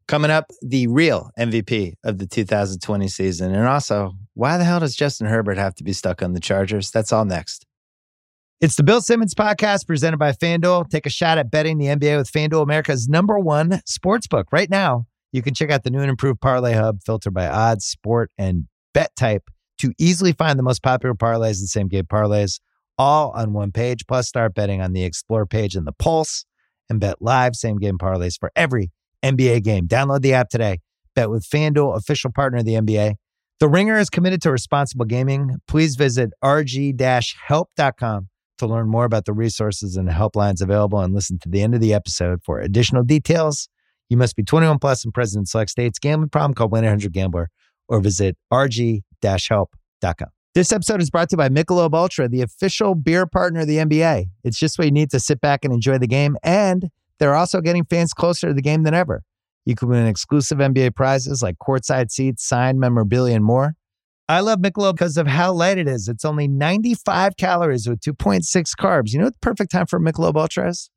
Coming up, the real MVP of the 2020 season. And also, why the hell does Justin Herbert have to be stuck on the Chargers? That's all next. It's the Bill Simmons Podcast presented by FanDuel. Take a shot at betting the NBA with FanDuel, America's #1 sportsbook. Right now, you can check out the new and improved Parlay Hub filtered by odds, sport, and bet type to easily find the most popular parlays and same-game parlays all on one page. Plus, start betting on the Explore page and the Pulse and bet live same-game parlays for every NBA game. Download the app today. Bet with FanDuel, official partner of the NBA. The Ringer is committed to responsible gaming. Please visit rg-help.com to learn more about the resources and helplines available and listen to the end of the episode for additional details. You must be 21 plus and present in select states. Gambling problem? Call 1-800-GAMBLER or visit rg-help.com. This episode is brought to you by Michelob Ultra, the official beer partner of the NBA. It's just what you need to sit back and enjoy the game, and they're also getting fans closer to the game than ever. You can win exclusive NBA prizes like courtside seats, signed memorabilia, and more. I love Michelob because of how light it is. It's only 95 calories with 2.6 carbs. You know what the perfect time for Michelob Ultra is?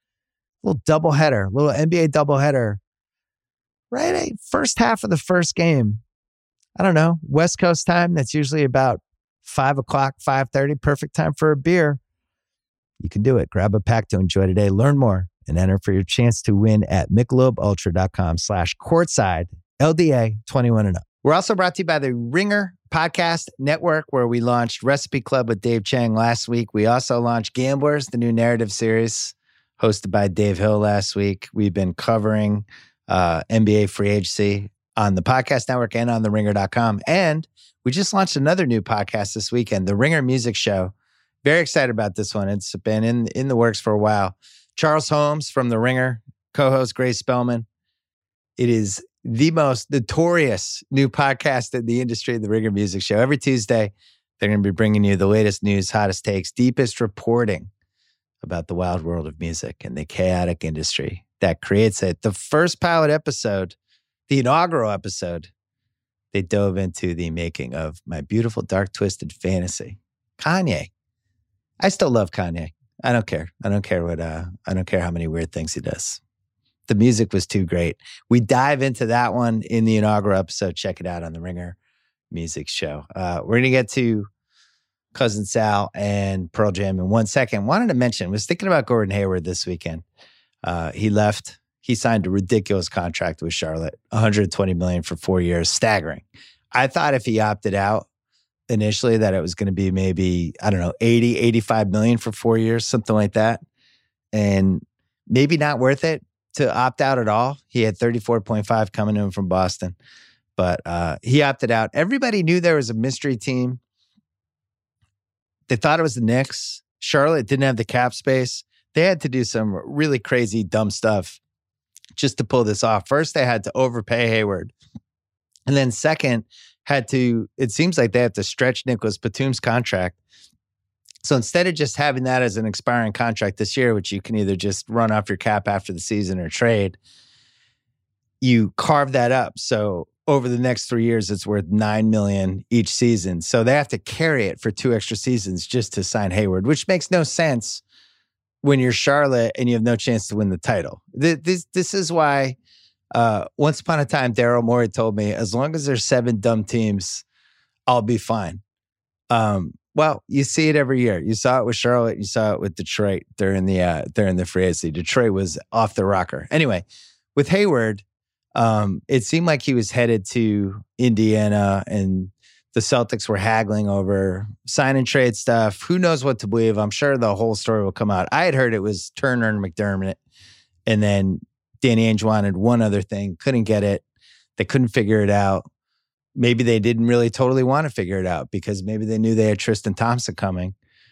A little doubleheader, little NBA doubleheader. Right? First half of the first game. I don't know, West Coast time. That's usually about 5 o'clock, 5:30. Perfect time for a beer. You can do it. Grab a pack to enjoy today. Learn more and enter for your chance to win at MichelobUltra.com/courtside. LDA 21 and up. We're also brought to you by the Ringer Podcast Network, where we launched Recipe Club with Dave Chang last week. We also launched Gamblers, the new narrative series hosted by Dave Hill last week. We've been covering NBA free agency on the podcast network and on the ringer.com. And we just launched another new podcast this weekend, the Ringer Music Show. Very excited about this one. It's been in the works for a while. Charles Holmes from the Ringer, co-host Grace Spellman. It is the most notorious new podcast in the industry, the Ringer Music Show. Every Tuesday, they're going to be bringing you the latest news, hottest takes, deepest reporting about the wild world of music and the chaotic industry that creates it. The first pilot episode, the inaugural episode, they dove into the making of My Beautiful Dark Twisted Fantasy. Kanye. I still love Kanye. I don't care. I don't care how many weird things he does. The music was too great. We dive into that one in the inaugural episode. Check it out on the Ringer Music Show. We're going to get to Cousin Sal and Pearl Jam in 1 second. Wanted to mention, was thinking about Gordon Hayward this weekend. He left. He signed a ridiculous contract with Charlotte, $120 million for 4 years. Staggering. I thought if he opted out initially that it was going to be maybe, I don't know, 80, 85 million for 4 years, something like that. And maybe not worth it to opt out at all. He had 34.5 coming to him from Boston, but he opted out. Everybody knew there was a mystery team. They thought it was the Knicks. Charlotte didn't have the cap space. They had to do some really crazy, dumb stuff just to pull this off. First, they had to overpay Hayward. And then second, it seems like they have to stretch Nicholas Batum's contract. So instead of just having that as an expiring contract this year, which you can either just run off your cap after the season or trade, you carve that up. So over the next 3 years, it's worth $9 million each season. So they have to carry it for 2 extra seasons just to sign Hayward, which makes no sense when you're Charlotte and you have no chance to win the title. This is why once upon a time, Daryl Morey told me, as long as there's 7 dumb teams, I'll be fine. Well, you see it every year. You saw it with Charlotte. You saw it with Detroit during the free agency. Detroit was off the rocker. Anyway, with Hayward, it seemed like he was headed to Indiana, and the Celtics were haggling over sign and trade stuff. Who knows what to believe? I'm sure the whole story will come out. I had heard it was Turner and McDermott, and then Danny Ainge wanted one other thing, couldn't get it. They couldn't figure it out. Maybe they didn't really totally want to figure it out because maybe they knew they had Tristan Thompson coming,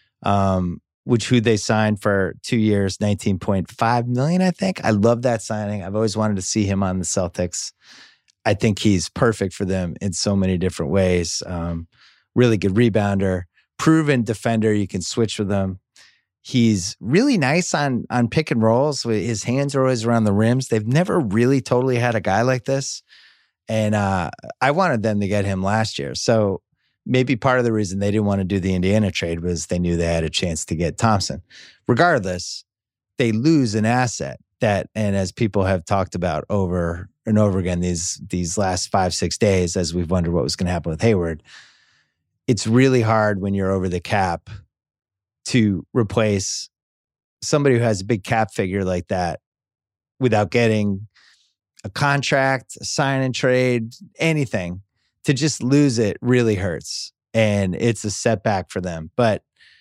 who they signed for 2 years, $19.5 million, I think. I love that signing. I've always wanted to see him on the Celtics. I think he's perfect for them in so many different ways. Really good rebounder, proven defender. You can switch with him. He's really nice on pick and rolls. His hands are always around the rims. They've never really totally had a guy like this. And I wanted them to get him last year. So maybe part of the reason they didn't want to do the Indiana trade was they knew they had a chance to get Thompson. Regardless, they lose an asset that, and as people have talked about over and over again these last 5-6 days as we've wondered what was going to happen with Hayward. It's really hard when you're over the cap to replace somebody who has a big cap figure like that without getting a contract, a sign and trade, anything. To just lose it really hurts. And it's a setback for them. But,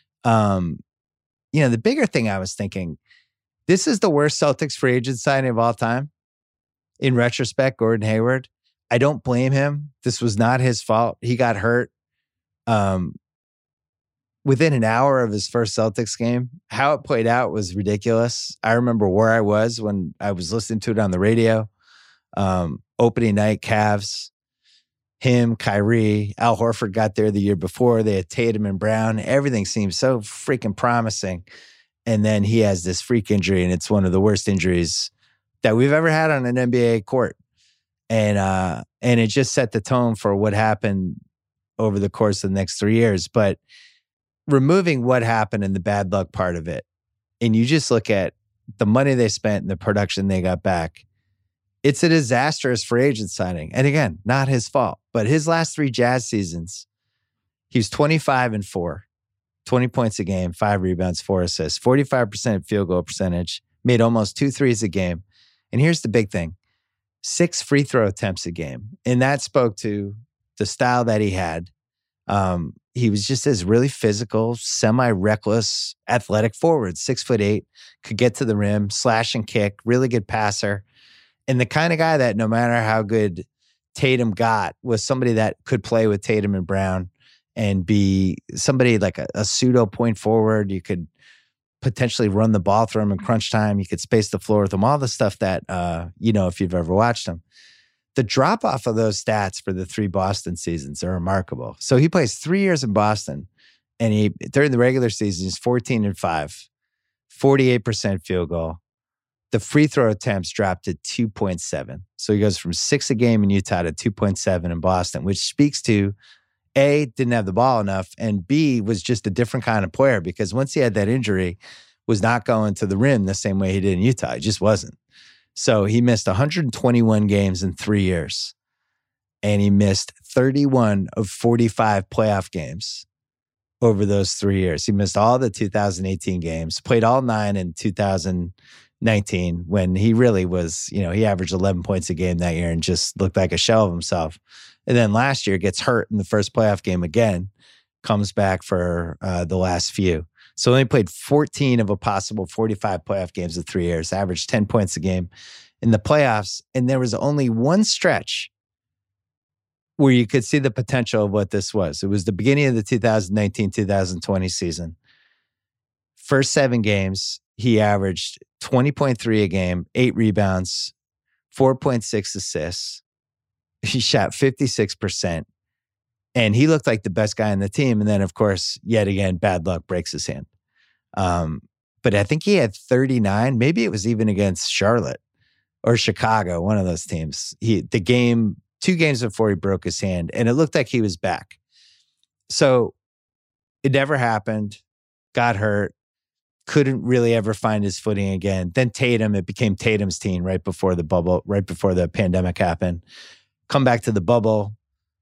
the bigger thing I was thinking, this is the worst Celtics free agent signing of all time. In retrospect, Gordon Hayward, I don't blame him. This was not his fault. He got hurt within an hour of his first Celtics game. How it played out was ridiculous. I remember where I was when I was listening to it on the radio. Opening night, Cavs, him, Kyrie, Al Horford got there the year before. They had Tatum and Brown. Everything seemed so freaking promising. And then he has this freak injury, and it's one of the worst injuries that we've ever had on an NBA court. And it just set the tone for what happened over the course of the next 3 years. But removing what happened and the bad luck part of it, and you just look at the money they spent and the production they got back, it's a disastrous free agent signing. And again, not his fault. But his last 3 Jazz seasons, he was 25-4, 20 points a game, 5 rebounds, 4 assists, 45% field goal percentage, made almost 2 threes a game. And here's the big thing, 6 free throw attempts a game. And that spoke to the style that he had. He was just this really physical, semi-reckless, athletic forward, 6'8", could get to the rim, slash and kick, really good passer. And the kind of guy that no matter how good Tatum got was somebody that could play with Tatum and Brown and be somebody like a pseudo point forward. You could potentially run the ball through him in crunch time. You could space the floor with him, all the stuff that, if you've ever watched him. The drop off of those stats for the 3 Boston seasons are remarkable. So he plays 3 years in Boston, and during the regular season, he's 14-5, 48% field goal. The free throw attempts dropped to 2.7. So he goes from 6 a game in Utah to 2.7 in Boston, which speaks to A, didn't have the ball enough, and B, was just a different kind of player because once he had that injury, was not going to the rim the same way he did in Utah. He just wasn't. So he missed 121 games in 3 years, and he missed 31 of 45 playoff games over those 3 years. He missed all the 2018 games, played all 9 in 2019 when he really was, he averaged 11 points a game that year and just looked like a shell of himself. And then last year gets hurt in the first playoff game again, comes back for the last few. So only played 14 of a possible 45 playoff games in 3 years, averaged 10 points a game in the playoffs. And there was only one stretch where you could see the potential of what this was. It was the beginning of the 2019-2020 season. First 7 games, he averaged 20.3 a game, 8 rebounds, 4.6 assists. He shot 56%. And he looked like the best guy on the team. And then, of course, yet again, bad luck, breaks his hand. But I think he had 39. Maybe it was even against Charlotte or Chicago, one of those teams. 2 games before he broke his hand, and it looked like he was back. So it never happened, got hurt, couldn't really ever find his footing again. Then Tatum, it became Tatum's team right before the bubble, right before the pandemic happened. Come back to the bubble.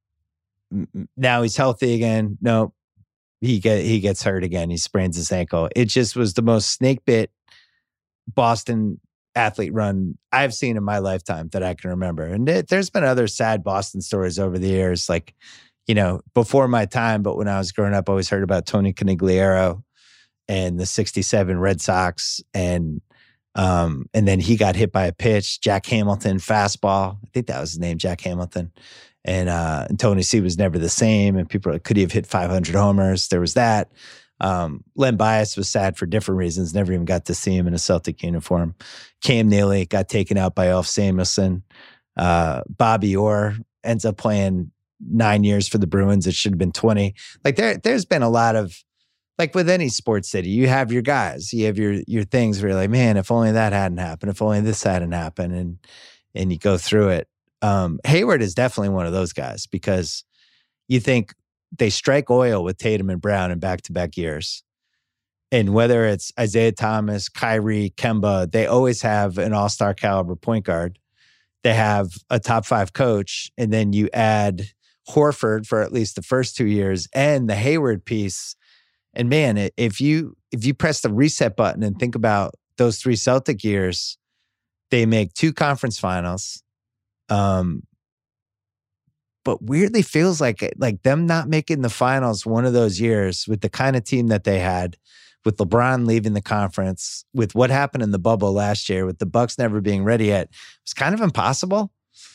Now he's healthy again. No, he gets hurt again. He sprains his ankle. It just was the most snake bit Boston athlete run I've seen in my lifetime that I can remember. And there's been other sad Boston stories over the years, like, before my time, but when I was growing up, I always heard about Tony Conigliaro and the 67 Red Sox. And then he got hit by a pitch, Jack Hamilton fastball. I think that was his name, Jack Hamilton. And Tony C was never the same. And people were like, could he have hit 500 homers? There was that. Len Bias was sad for different reasons. Never even got to see him in a Celtic uniform. Cam Neely got taken out by Alf Samuelson. Bobby Orr ends up playing 9 years for the Bruins. It should have been 20. Like there's been a lot of, like with any sports city, you have your guys, you have your things where you're like, man, if only that hadn't happened, if only this hadn't happened, and you go through it. Hayward is definitely one of those guys because you think they strike oil with Tatum and Brown in back-to-back years. And whether it's Isaiah Thomas, Kyrie, Kemba, they always have an all-star caliber point guard they have a top 5 coach, and then you add Horford for at least the first 2 years and the Hayward piece. And man, if you press the reset button and think about those 3 Celtic years, they make 2 conference finals. But weirdly feels like them not making the finals one of those years with the kind of team that they had, with LeBron leaving the conference, with what happened in the bubble last year, with the Bucks never being ready yet, it's kind of impossible.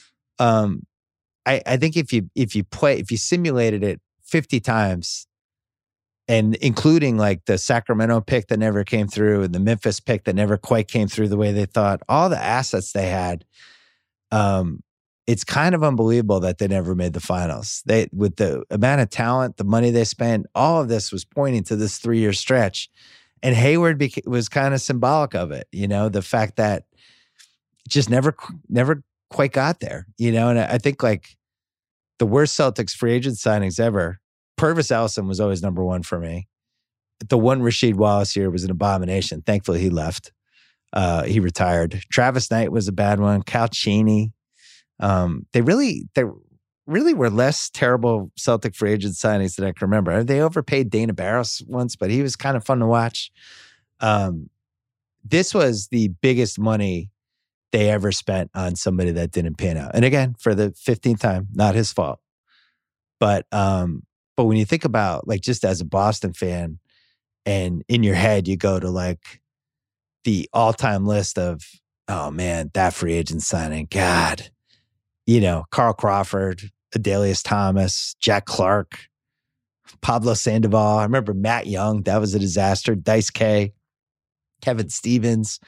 I think if you simulated it 50 times, and including like the Sacramento pick that never came through and the Memphis pick that never quite came through the way they thought, all the assets they had, it's kind of unbelievable that they never made the finals. With the amount of talent, the money they spent, all of this was pointing to this 3-year stretch. And Hayward was kind of symbolic of it, the fact that it just never quite got there, And I think like the worst Celtics free agent signings ever, Purvis Ellison was always number 1 for me. The one Rasheed Wallace year was an abomination. Thankfully, he left. He retired. Travis Knight was a bad one. Cal Cheney. They really were less terrible Celtic free agent signings than I can remember. They overpaid Dana Barros once, but he was kind of fun to watch. This was the biggest money they ever spent on somebody that didn't pan out. And again, for the 15th time, not his fault. But when you think about like just as a Boston fan, and in your head you go to like the all-time list of, oh man, that free agent signing, God. Carl Crawford, Adelius Thomas, Jack Clark, Pablo Sandoval. I remember Matt Young. That was a disaster. Dice K, Kevin Stevens.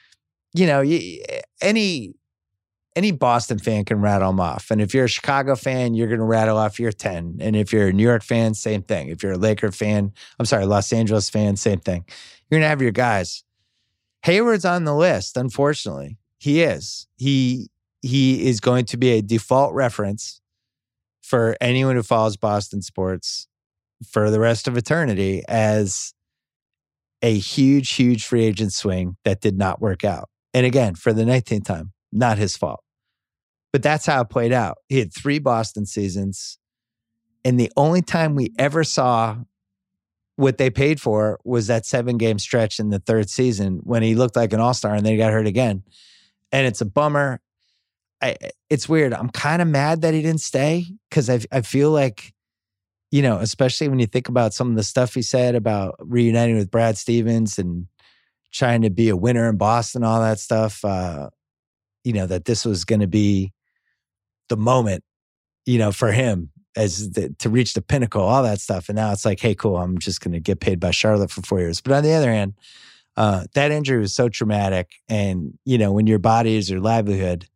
Any Boston fan can rattle them off. And if you're a Chicago fan, you're going to rattle off your 10. And if you're a New York fan, same thing. If you're a Los Angeles fan, same thing. You're going to have your guys. Hayward's on the list, unfortunately. He is. He is going to be a default reference for anyone who follows Boston sports for the rest of eternity as a huge, huge free agent swing that did not work out. And again, for the 19th time, not his fault. But that's how it played out. He had 3 Boston seasons, and the only time we ever saw what they paid for was that 7-game stretch in the 3rd season when he looked like an all-star and then he got hurt again. And it's a bummer. It's weird. I'm kind of mad that he didn't stay because I feel like, especially when you think about some of the stuff he said about reuniting with Brad Stevens and trying to be a winner in Boston, all that stuff, that this was going to be the moment, for him to reach the pinnacle, all that stuff. And now it's like, hey, cool, I'm just going to get paid by Charlotte for 4 years. But on the other hand, that injury was so traumatic. And, when your body is your livelihood,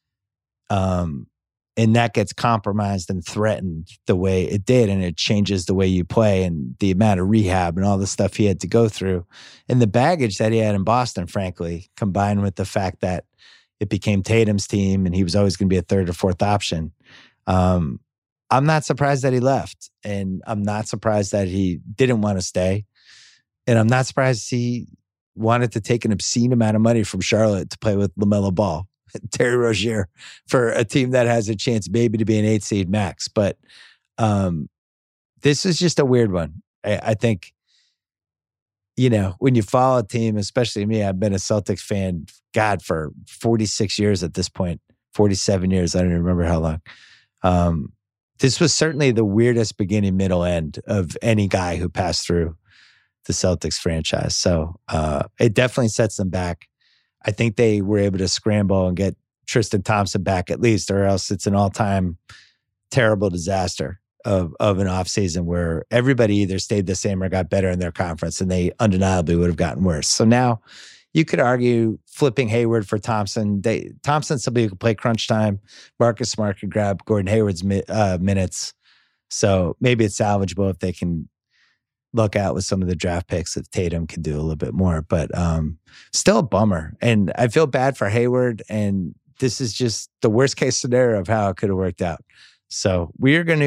and that gets compromised and threatened the way it did, and it changes the way you play and the amount of rehab and all the stuff he had to go through and the baggage that he had in Boston, frankly, combined with the fact that it became Tatum's team and he was always going to be a 3rd or 4th option. I'm not surprised that he left, and I'm not surprised that he didn't want to stay. And I'm not surprised he wanted to take an obscene amount of money from Charlotte to play with LaMelo Ball, Terry Rozier, for a team that has a chance maybe to be an 8 seed max. But this is just a weird one. I think, when you follow a team, especially me, I've been a Celtics fan, God, for 46 years at this point, 47 years. I don't even remember how long. This was certainly the weirdest beginning, middle, end of any guy who passed through the Celtics franchise. So it definitely sets them back. I think they were able to scramble and get Tristan Thompson back at least, or else it's an all-time terrible disaster of an offseason where everybody either stayed the same or got better in their conference, and they undeniably would have gotten worse. So now you could argue flipping Hayward for Thompson. Thompson's somebody who could play crunch time. Marcus Smart could grab Gordon Hayward's minutes. So maybe it's salvageable if they can look out with some of the draft picks if Tatum could do a little bit more. But still a bummer. And I feel bad for Hayward. And this is just the worst case scenario of how it could have worked out. So we're going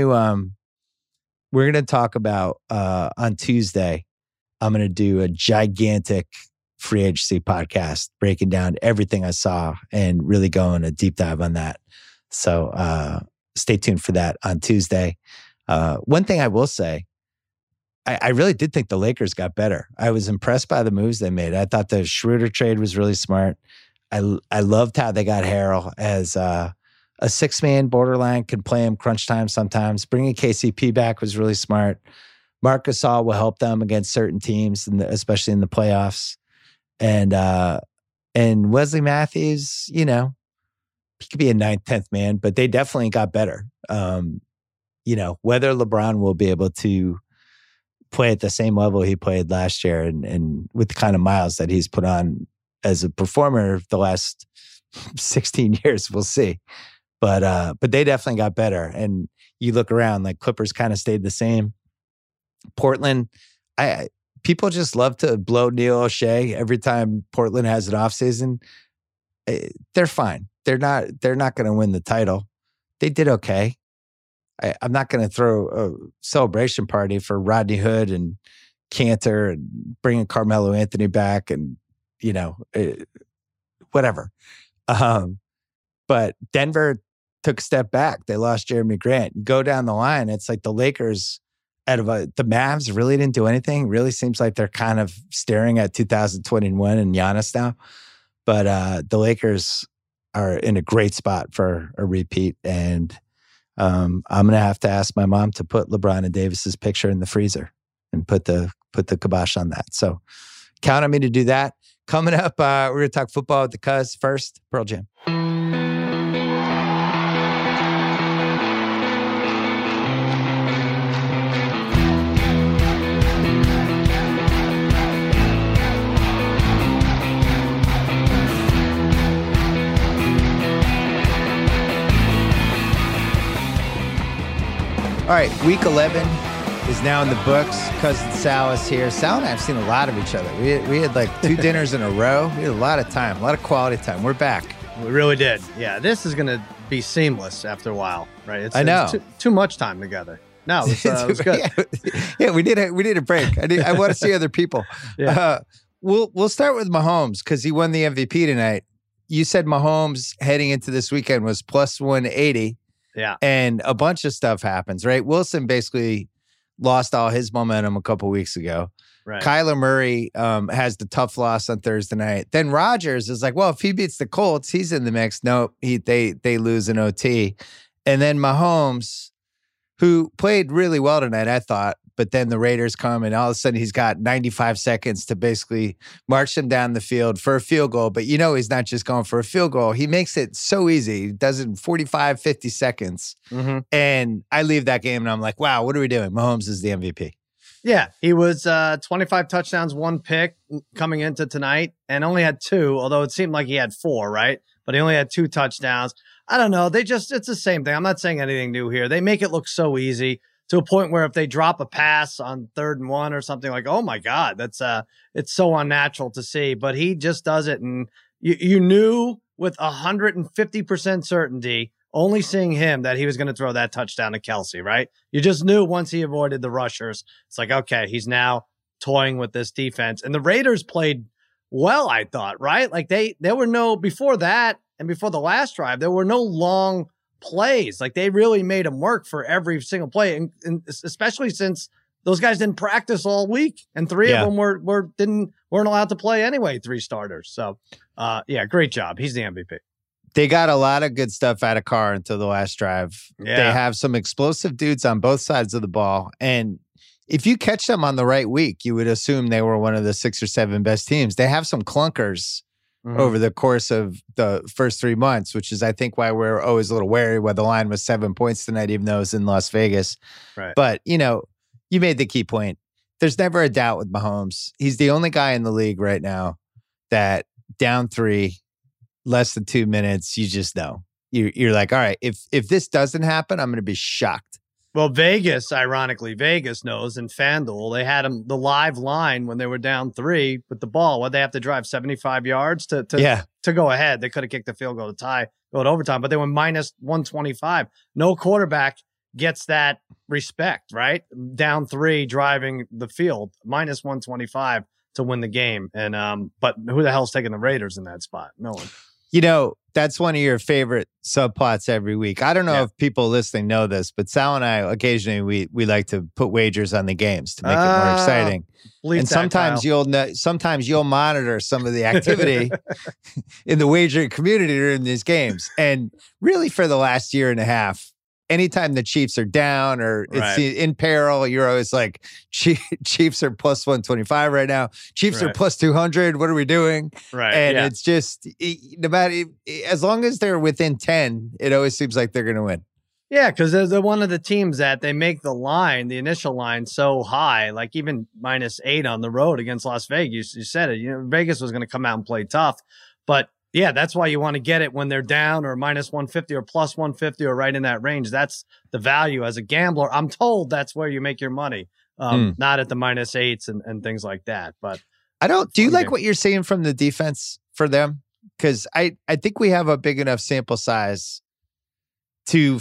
to talk about on Tuesday. I'm going to do a gigantic free agency podcast, breaking down everything I saw and really going a deep dive on that. So stay tuned for that on Tuesday. One thing I will say, I really did think the Lakers got better. I was impressed by the moves they made. I thought the Schroeder trade was really smart. I loved how they got Harrell as a 6-man borderline, can play him crunch time sometimes. Bringing KCP back was really smart. Marc Gasol will help them against certain teams, especially in the playoffs. And Wesley Matthews, he could be a 9th, 10th man, but they definitely got better. Whether LeBron will be able to play at the same level he played last year and with the kind of miles that he's put on as a performer the last 16 years, we'll see. But they definitely got better. And you look around, like Clippers kind of stayed the same. Portland, people just love to blow Neil O'Shea every time Portland has an offseason. They're fine. They're not going to win the title. They did okay. I'm not going to throw a celebration party for Rodney Hood and Cantor and bringing Carmelo Anthony back and, whatever. But Denver took a step back. They lost Jeremy Grant. You go down the line, it's like the Lakers the Mavs really didn't do anything. Really seems like they're kind of staring at 2021 and Giannis now. But the Lakers are in a great spot for a repeat. And I'm going to have to ask my mom to put LeBron and Davis's picture in the freezer and put the kibosh on that. So count on me to do that. Coming up, we're going to talk football with the Cuz. First, Pearl Jam. All right, week 11 is now in the books. Cousin Sal is here. Sal and I have seen a lot of each other. We had like 2 dinners in a row. We had a lot of time, a lot of quality time. We're back. We really did. Yeah, this is going to be seamless after a while, right? I know. It's too much time together. No, it was good. Yeah, we need a break. I want to see other people. Yeah. We'll start with Mahomes because he won the MVP tonight. You said Mahomes heading into this weekend was plus 180. Yeah. And a bunch of stuff happens, right? Wilson basically lost all his momentum a couple weeks ago. Right. Kyler Murray has the tough loss on Thursday night. Then Rodgers is like, well, if he beats the Colts, he's in the mix. Nope, they lose an OT. And then Mahomes, who played really well tonight, I thought, but then the Raiders come and all of a sudden he's got 95 seconds to basically march them down the field for a field goal. But he's not just going for a field goal. He makes it so easy. He does it in 45, 50 seconds. Mm-hmm. And I leave that game and I'm like, wow, what are we doing? Mahomes is the MVP. Yeah, he was 25 touchdowns, 1 pick coming into tonight and only had 2, although it seemed like he had 4, right? But he only had 2 touchdowns. I don't know. It's the same thing. I'm not saying anything new here. They make it look so easy to a point where if they drop a pass on 3rd and 1 or something like, oh my God, that's it's so unnatural to see, but he just does it. And you knew with 150% certainty, only seeing him, that he was going to throw that touchdown to Kelsey, right? You just knew once he avoided the rushers. It's like, okay, he's now toying with this defense. And the Raiders played well, I thought, right? Like there were no, before that and before the last drive, there were no long plays. Like they really made him work for every single play, and especially since those guys didn't practice all week, and 3 of them weren't allowed to play anyway. 3 starters. So, great job. He's the MVP. They got a lot of good stuff out of Carr until the last drive. Yeah. They have some explosive dudes on both sides of the ball, and if you catch them on the right week, you would assume they were one of the 6 or 7 best teams. They have some clunkers over the course of the first 3 months, which is, I think, why we're always a little wary why the line was 7 points tonight, even though it was in Las Vegas. Right. But, you made the key point. There's never a doubt with Mahomes. He's the only guy in the league right now that down 3, less than 2 minutes, you just know. You're like, all right, if this doesn't happen, I'm going to be shocked. Well, ironically, Vegas knows, and FanDuel, they had the live line when they were down 3 with the ball. What, they have to drive 75 yards to go ahead. They could have kicked the field goal to tie, go to overtime, but they were minus 125. No quarterback gets that respect, right? Down 3, driving the field, minus 125 to win the game. And but who the hell's taking the Raiders in that spot? No one. You know, that's one of your favorite subplots every week. I don't know if people listening know this, but Sal and I occasionally we like to put wagers on the games to make it more exciting. And sometimes you'll monitor some of the activity in the wagering community during these games. And really, for the last year and a half, anytime the Chiefs are down or it's in peril, you're always like, Chiefs are plus 125 right now. Chiefs are plus 200. What are we doing? Right. And it's just, no matter, as long as they're within 10, it always seems like they're going to win. Yeah, because they're one of the teams that they make the line, the initial line, so high, like even -8 on the road against Las Vegas. You said it. You know, Vegas was going to come out and play tough, but yeah, that's why you want to get it when they're down or -150 or plus 150 or right in that range. That's the value as a gambler. I'm told that's where you make your money, not at the -8s and things like that. But do you like what you're seeing from the defense for them? Because I think we have a big enough sample size to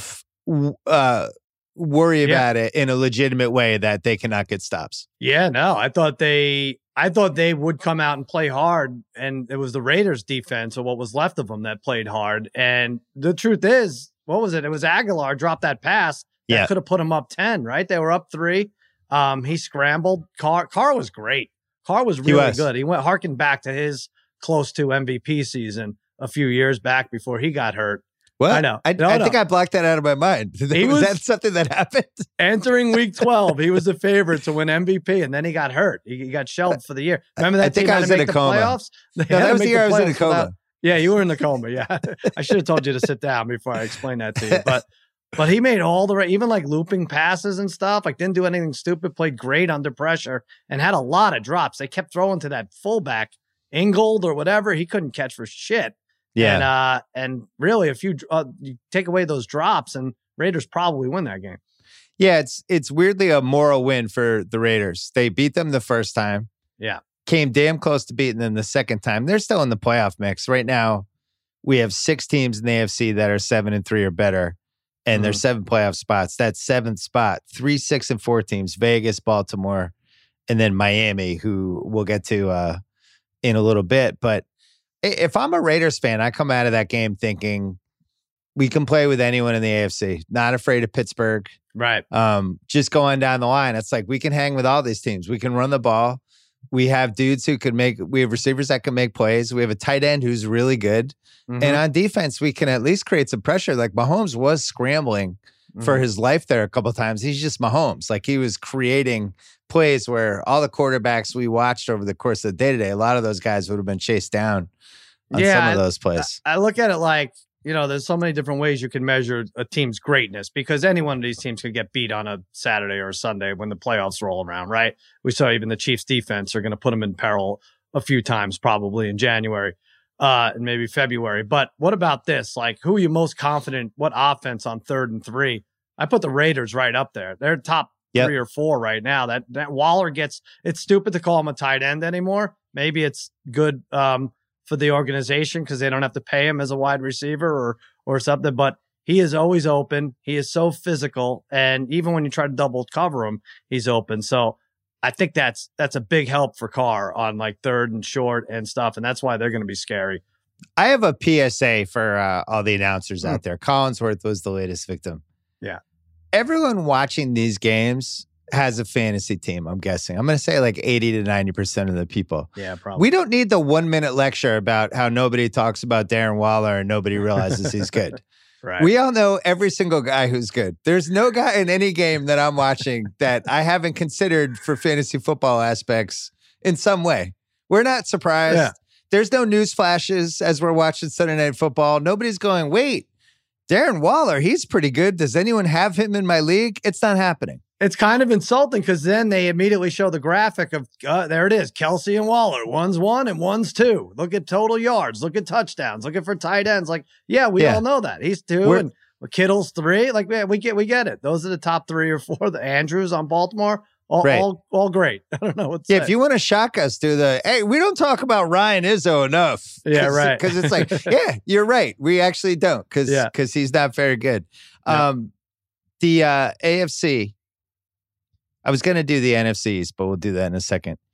worry about it in a legitimate way that they cannot get stops. Yeah, no, I thought they would come out and play hard, and it was the Raiders defense or what was left of them that played hard. And the truth is, what was it? It was Aguilar dropped that pass that could have put them up 10, right? They were up 3. He scrambled. Carr was great. Carr was really good. He went harking back to his close to MVP season a few years back before he got hurt. What? I know. I think I blocked that out of my mind. Was that something that happened? Entering week 12, he was the favorite to win MVP, and then he got hurt. He got shelved for the year. Remember that? I think I was in a coma. Playoffs? No, that was the year I was in a coma. Yeah, you were in the coma. Yeah, I should have told you to sit down before I explained that to you. But he made all the even like looping passes and stuff. Like didn't do anything stupid. Played great under pressure and had a lot of drops. They kept throwing to that fullback Ingold or whatever. He couldn't catch for shit. Yeah, and really, if you take away those drops, and Raiders probably win that game. Yeah, it's weirdly a moral win for the Raiders. They beat them the first time. Yeah, came damn close to beating them the second time. They're still in the playoff mix right now. We have 6 teams in the AFC that are 7-3 or better, and there's 7 playoff spots. That 7th spot, 3, 6, and 4 teams: Vegas, Baltimore, and then Miami, who we'll get to in a little bit, but. If I'm a Raiders fan, I come out of that game thinking we can play with anyone in the AFC, not afraid of Pittsburgh. Right. Just going down the line, it's like we can hang with all these teams. We can run the ball. We have dudes who can we have receivers that can make plays. We have a tight end who's really good. And on defense, we can at least create some pressure. Like Mahomes was scrambling for his life there a couple of times. He's just Mahomes. Like he was creating plays where all the quarterbacks we watched over the course of the day-to-day, a lot of those guys would have been chased down on some of those plays. I look at it like, you know, there's so many different ways you can measure a team's greatness because any one of these teams could get beat on a Saturday or a Sunday when the playoffs roll around, right? We saw even the Chiefs defense are going to put them in peril a few times probably in January and maybe February. But what about this? Like, who are you most confident? What offense on 3rd and 3? I put the Raiders right up there. They're top 3 or 4 right now. That Waller gets, it's stupid to call him a tight end anymore. Maybe it's good for the organization because they don't have to pay him as a wide receiver or something, but he is always open. He is so physical. And even when you try to double cover him, he's open. So I think that's a big help for Carr on like 3rd and short and stuff. And that's why they're going to be scary. I have a PSA for all the announcers out there. Collinsworth was the latest victim. Yeah. Everyone watching these games has a fantasy team, I'm guessing. I'm going to say like 80 to 90% of the people. Yeah, probably. We don't need the 1-minute lecture about how nobody talks about Darren Waller and nobody realizes he's good. Right. We all know every single guy who's good. There's no guy in any game that I'm watching that I haven't considered for fantasy football aspects in some way. We're not surprised. Yeah. There's no news flashes as we're watching Sunday Night Football. Nobody's going, wait, Darren Waller, he's pretty good. Does anyone have him in my league? It's not happening. It's kind of insulting because then they immediately show the graphic of, there it is, Kelsey and Waller. One's 1 and one's 2. Look at total yards. Look at touchdowns. Looking for tight ends. Like, we all know that. He's 2 and Kittle's 3. Like, man, we get it. Those are the top 3 or 4. The Andrews on Baltimore, all great. I don't know what to say. If you want to shock us, hey, we don't talk about Ryan Izzo enough. Yeah, right. Because it's like, yeah, you're right. We actually don't because he's not very good. Yeah. The AFC, I was going to do the NFCs, but we'll do that in a second.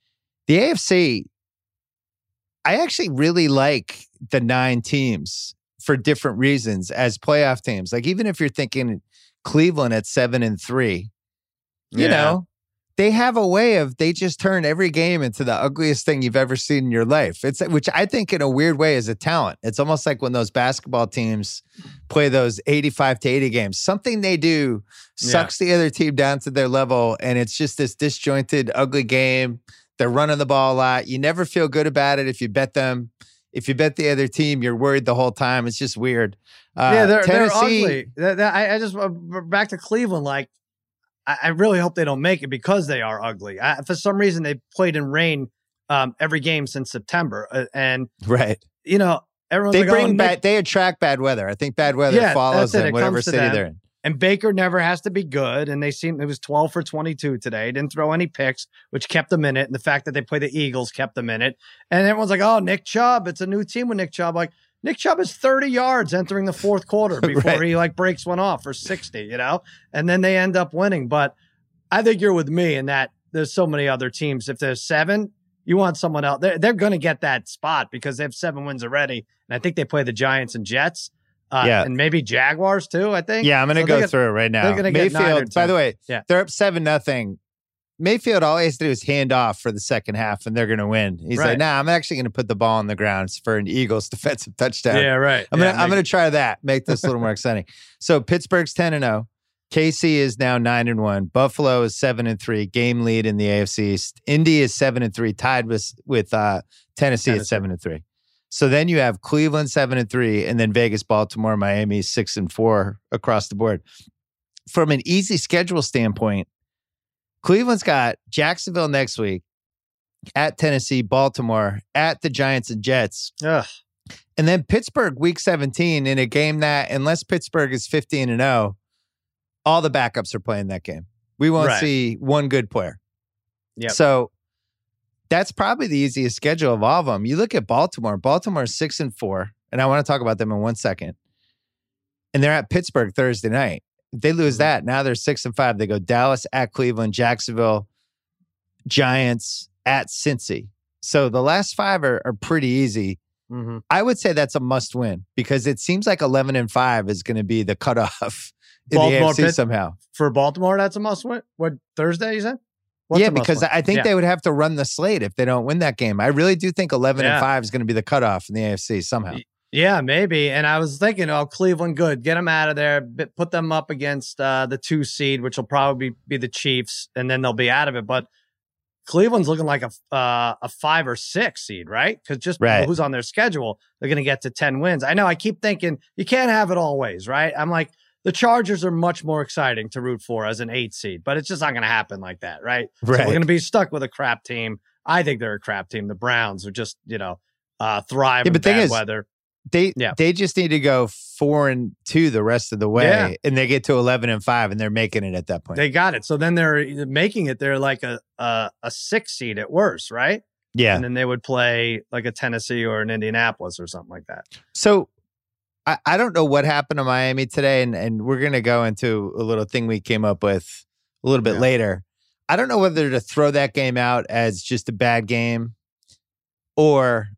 The AFC, I actually really like the 9 teams for different reasons as playoff teams. Like even if you're thinking Cleveland at 7-3, you know, they have a way of, they just turn every game into the ugliest thing you've ever seen in your life. Which I think in a weird way is a talent. It's almost like when those basketball teams play those 85-80 games. Something they do sucks the other team down to their level, and it's just this disjointed, ugly game. They're running the ball a lot. You never feel good about it if you bet them. If you bet the other team, you're worried the whole time. It's just weird. They're ugly. I just back to Cleveland. Like, I really hope they don't make it because they are ugly. For some reason, they played in rain every game since September, and you know, everyone's they attract bad weather. I think bad weather follows them, whatever city they're in. And Baker never has to be good, and it was 12 for 22 today. Didn't throw any picks, which kept them in it. And the fact that they play the Eagles kept them in it. And everyone's like, "Oh, Nick Chubb, it's a new team with Nick Chubb." Like, Nick Chubb is 30 yards entering the fourth quarter before he breaks one off for 60, you know, and then they end up winning. But I think you're with me in that there's so many other teams. If there's 7, you want someone else. They're going to get that spot because they have 7 wins already. And I think they play the Giants and Jets. And maybe Jaguars too, I think. Yeah, I'm going to go through it right now. Mayfield, by the way, they're up 7-0. Mayfield, all he has to do is hand off for the second half, and they're going to win. He's like, "Nah, I'm actually going to put the ball on the ground for an Eagles defensive touchdown." Yeah, right. I'm going to try that. Make this a little more exciting. So Pittsburgh's 10-0. KC is now 9-1. Buffalo is 7-3. Game lead in the AFC East. Indy is 7-3, tied with Tennessee at 7-3. So then you have Cleveland 7-3, and then Vegas, Baltimore, Miami 6-4 across the board. From an easy schedule standpoint, Cleveland's got Jacksonville next week, at Tennessee, Baltimore, at the Giants and Jets. Ugh. And then Pittsburgh week 17 in a game that, unless Pittsburgh is 15-0, all the backups are playing that game. We won't see one good player. Yep. So that's probably the easiest schedule of all of them. You look at Baltimore. Baltimore is 6-4, and I want to talk about them in 1 second. And they're at Pittsburgh Thursday night. If they lose that, now they're 6-5. They go Dallas, at Cleveland, Jacksonville, Giants, at Cincy. So the last 5 are pretty easy. Mm-hmm. I would say that's a must win because it seems like 11-5 is going to be the cutoff in Baltimore, the AFC somehow. For Baltimore, that's a must win. What, Thursday, you said? Because I think they would have to run the slate if they don't win that game. I really do think 11-5 is going to be the cutoff in the AFC somehow. Yeah, maybe. And I was thinking, Cleveland, good. Get them out of there. Put them up against the 2 seed, which will probably be the Chiefs, and then they'll be out of it. But Cleveland's looking like a 5 or 6 seed, right? Because just who's on their schedule, they're going to get to 10 wins. I know I keep thinking you can't have it all ways, right? I'm like, the Chargers are much more exciting to root for as an 8 seed, but it's just not going to happen like that, right? So we're going to be stuck with a crap team. I think they're a crap team. The Browns are just, thrive in bad weather. They just need to go 4-2 the rest of the way, and they get to 11-5, and they're making it at that point. They got it. So then they're making it. They're like a 6 seed at worst, right? Yeah. And then they would play like a Tennessee or an Indianapolis or something like that. So I don't know what happened to Miami today, and we're going to go into a little thing we came up with a little bit later. I don't know whether to throw that game out as just a bad game or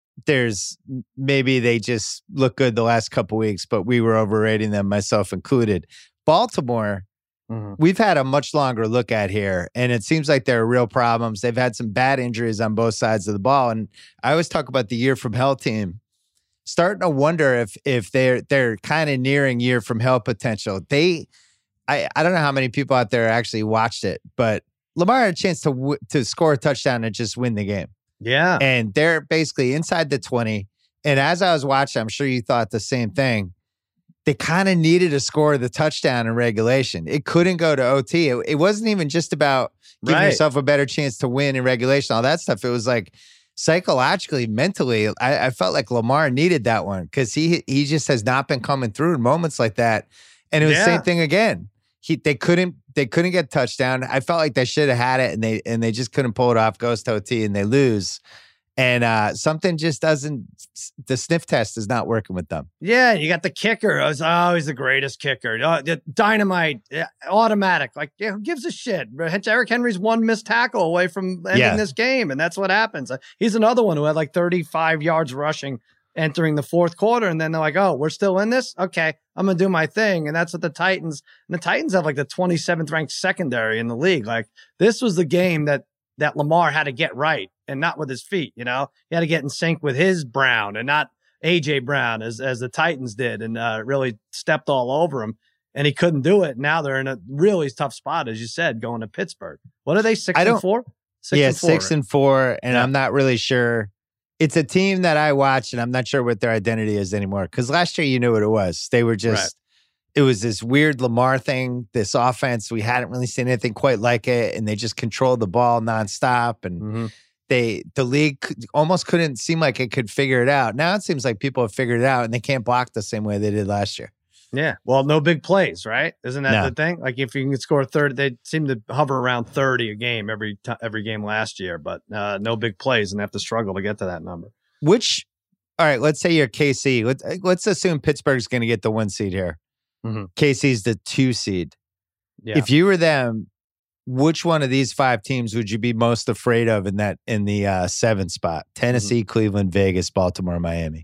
maybe they just look good the last couple weeks, but we were overrating them, myself included. Baltimore, we've had a much longer look at here, and it seems like there are real problems. They've had some bad injuries on both sides of the ball, and I always talk about the year from hell team. Starting to wonder if they're kind of nearing year from hell potential. I don't know how many people out there actually watched it, but Lamar had a chance to score a touchdown and just win the game. Yeah. And they're basically inside the 20. And as I was watching, I'm sure you thought the same thing. They kind of needed to score the touchdown in regulation. It couldn't go to OT. It wasn't even just about giving yourself a better chance to win in regulation, all that stuff. It was like psychologically, mentally, I felt like Lamar needed that one because he just has not been coming through in moments like that. And it was the same thing again. They couldn't get touchdown. I felt like they should have had it, and they just couldn't pull it off. Goes to OT and they lose. And something just doesn't, the sniff test is not working with them. Yeah, you got the kicker. He's the greatest kicker. Dynamite, automatic. Like, who gives a shit? Eric Henry's one missed tackle away from ending this game, and that's what happens. He's another one who had like 35 yards rushing entering the fourth quarter, and then they're like, oh, we're still in this? Okay, I'm going to do my thing. And that's what the Titans have like the 27th ranked secondary in the league. Like, this was the game that Lamar had to get right, and not with his feet. He had to get in sync with his Brown and not AJ Brown as the Titans did, and really stepped all over him, and he couldn't do it. Now they're in a really tough spot, as you said, going to Pittsburgh. What are they, 6-4? 6-4, and I'm not really sure. It's a team that I watch, and I'm not sure what their identity is anymore. Because last year, you knew what it was. They were just, It was this weird Lamar thing, this offense. We hadn't really seen anything quite like it, and they just controlled the ball nonstop. And the league almost couldn't seem like it could figure it out. Now it seems like people have figured it out, and they can't block the same way they did last year. Yeah. Well, no big plays, right? Isn't that the thing? Like, if you can score 30, they seem to hover around 30 a game every game last year, but no big plays, and they have to struggle to get to that number. All right, let's say you're KC. Let's assume Pittsburgh's going to get the 1 seed here. KC's the 2 seed. Yeah. If you were them, which one of these 5 teams would you be most afraid of in the 7th spot? Tennessee, Cleveland, Vegas, Baltimore, Miami.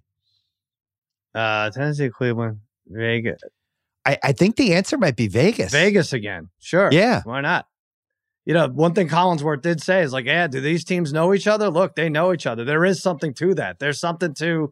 Tennessee, Cleveland, Vegas. I think the answer might be Vegas. Vegas again. Sure. Yeah. Why not? One thing Collinsworth did say is like, yeah, do these teams know each other? Look, they know each other. There is something to that. There's something to,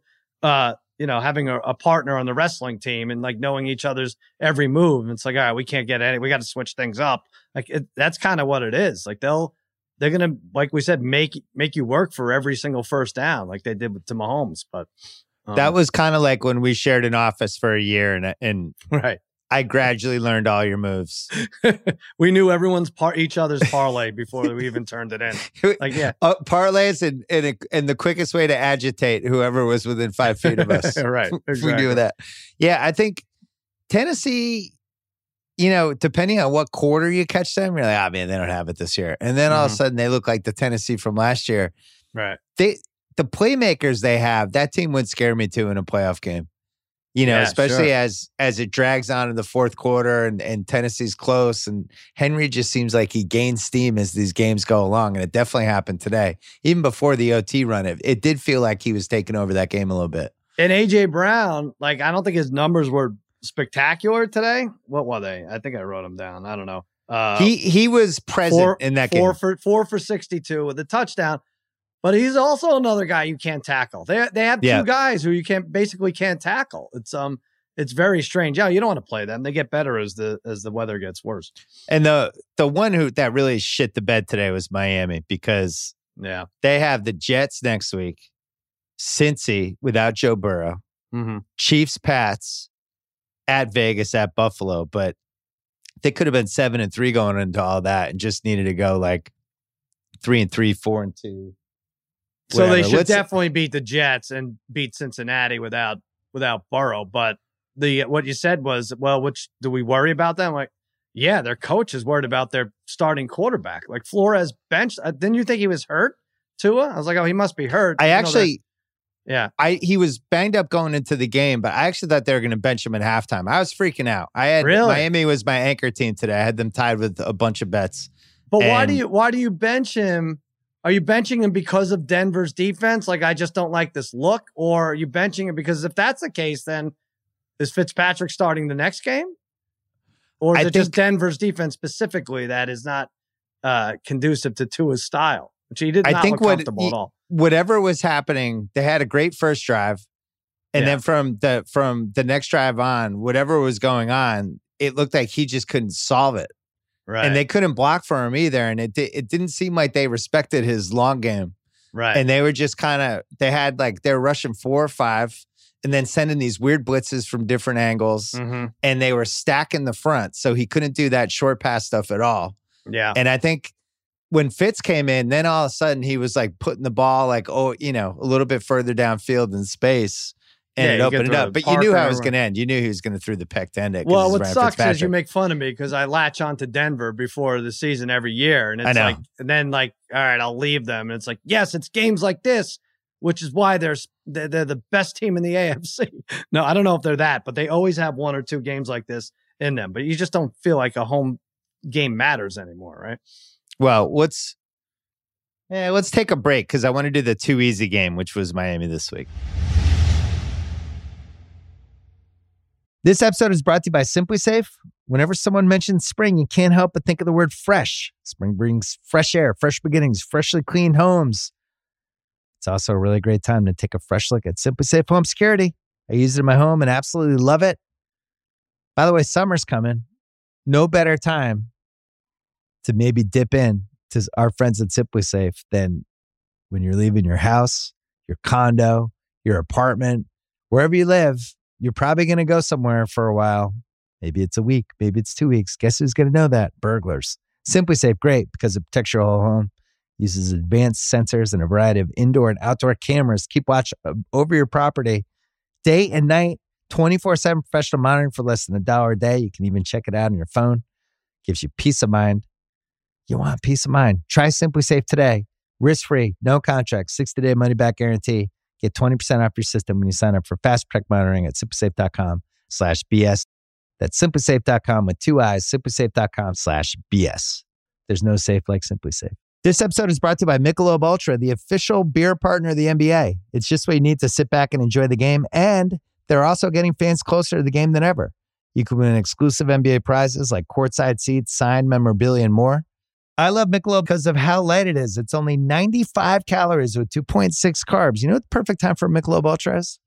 having a partner on the wrestling team and like knowing each other's every move. And it's like, all right, we can't get any, we got to switch things up. Like, that's kind of what it is. Like, they're going to, like we said, make you work for every single first down, like they did to Mahomes. But that was kind of like when we shared an office for a year, and right. I gradually learned all your moves. We knew each other's parlay before we even turned it in. Like, yeah, parlays and the quickest way to agitate whoever was within 5 feet of us. Right, exactly. We knew that. Yeah, I think Tennessee. Depending on what quarter you catch them, you're like, man, they don't have it this year, and then all of a sudden they look like the Tennessee from last year. Right. The playmakers they have, that team would scare me too in a playoff game. Especially as it drags on in the fourth quarter and Tennessee's close, and Henry just seems like he gains steam as these games go along, and it definitely happened today. Even before the OT run, it did feel like he was taking over that game a little bit. And AJ Brown, like, I don't think his numbers were spectacular today. What were they? I think I wrote them down. I don't know. He was present in that game. 4 for 62 with a touchdown. But he's also another guy you can't tackle. They have 2 guys who you can't tackle. It's very strange. Yeah, you don't want to play them. They get better as the weather gets worse. And the one that really shit the bed today was Miami, because they have the Jets next week, Cincy without Joe Burrow, Chiefs, Pats, at Vegas, at Buffalo. But they could have been 7-3 going into all that, and just needed to go like 3-3, 4-2. So they should definitely beat the Jets and beat Cincinnati without Burrow. But what you said was, well, which do we worry about them? Like, yeah, their coach is worried about their starting quarterback. Like, Flores benched. Didn't you think he was hurt, Tua? I was like, oh, he must be hurt. He was banged up going into the game, but I actually thought they were going to bench him at halftime. I was freaking out. Miami was my anchor team today. I had them tied with a bunch of bets. But why do you bench him? Are you benching him because of Denver's defense? Like, I just don't like this look? Or are you benching him because if that's the case, then is Fitzpatrick starting the next game? Or is it just Denver's defense specifically that is not conducive to Tua's style, which he did not look comfortable at all? Whatever was happening, they had a great first drive. And then from the next drive on, whatever was going on, it looked like he just couldn't solve it. Right. And they couldn't block for him either. And it didn't seem like they respected his long game. Right. And they were just they were rushing 4 or 5 and then sending these weird blitzes from different angles. And they were stacking the front. So he couldn't do that short pass stuff at all. Yeah. And I think when Fitz came in, then all of a sudden he was like putting the ball a little bit further downfield in space. And it opened it up. But you knew how it was going to end. You knew he was going to throw the peck to end it. Well, what sucks is you make fun of me because I latch on to Denver before the season every year. And it's all right, I'll leave them. And it's like, yes, it's games like this which is why they're the best team in the AFC. No, I don't know if they're that, but they always have one or two games like this in them. But you just don't feel like a home game matters anymore, right? Well, let's take a break because I want to do the too easy game, which was Miami this week. This episode is brought to you by Simply Safe. Whenever someone mentions spring, you can't help but think of the word fresh. Spring brings fresh air, fresh beginnings, freshly cleaned homes. It's also a really great time to take a fresh look at Simply Safe Home Security. I use it in my home and absolutely love it. By the way, summer's coming. No better time to maybe dip in to our friends at Simply Safe than when you're leaving your house, your condo, your apartment, wherever you live. You're probably going to go somewhere for a while. Maybe it's a week. Maybe it's 2 weeks. Guess who's going to know that? Burglars. Simply Safe, great because it protects your whole home. Uses advanced sensors and a variety of indoor and outdoor cameras. Keep watch over your property day and night. 24/7 professional monitoring for less than $1 a day. You can even check it out on your phone. Gives you peace of mind. You want peace of mind. Try Simply Safe today. Risk-free, no contract, 60-day money-back guarantee. Get 20% off your system when you sign up for Fast Protect monitoring at simplysafe.com/BS. That's simplysafe.com with 2 I's, simplysafe.com/BS. There's no safe like Simply Safe. This episode is brought to you by Michelob Ultra, the official beer partner of the NBA. It's just what you need to sit back and enjoy the game, and they're also getting fans closer to the game than ever. You can win exclusive NBA prizes like courtside seats, signed memorabilia, and more. I love Michelob because of how light it is. It's only 95 calories with 2.6 carbs. You know what the perfect time for Michelob Ultra is?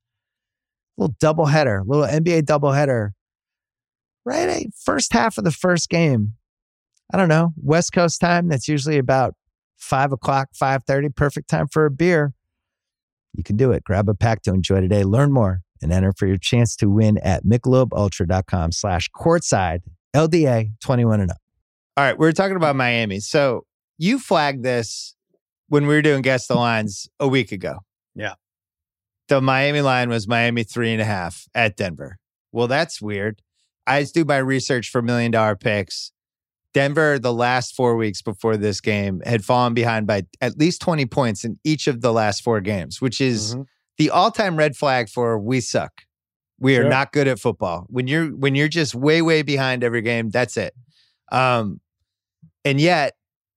A little doubleheader, little NBA doubleheader. Right? First half of the first game. I don't know. West Coast time. That's usually about 5 o'clock, 5:30. Perfect time for a beer. You can do it. Grab a pack to enjoy today. Learn more and enter for your chance to win at MichelobUltra.com/courtside. LDA 21 and up. All right, we're talking about Miami. So you flagged this when we were doing Guess the Lines a week ago. Yeah. The Miami line was Miami 3.5 at Denver. Well, that's weird. I just do my research for $1 million picks. Denver, the last 4 weeks before this game, had fallen behind by at least 20 points in each of the last 4 games, which is the all-time red flag for we suck. We are not good at football. When you're just way, way behind every game, that's it. And yet,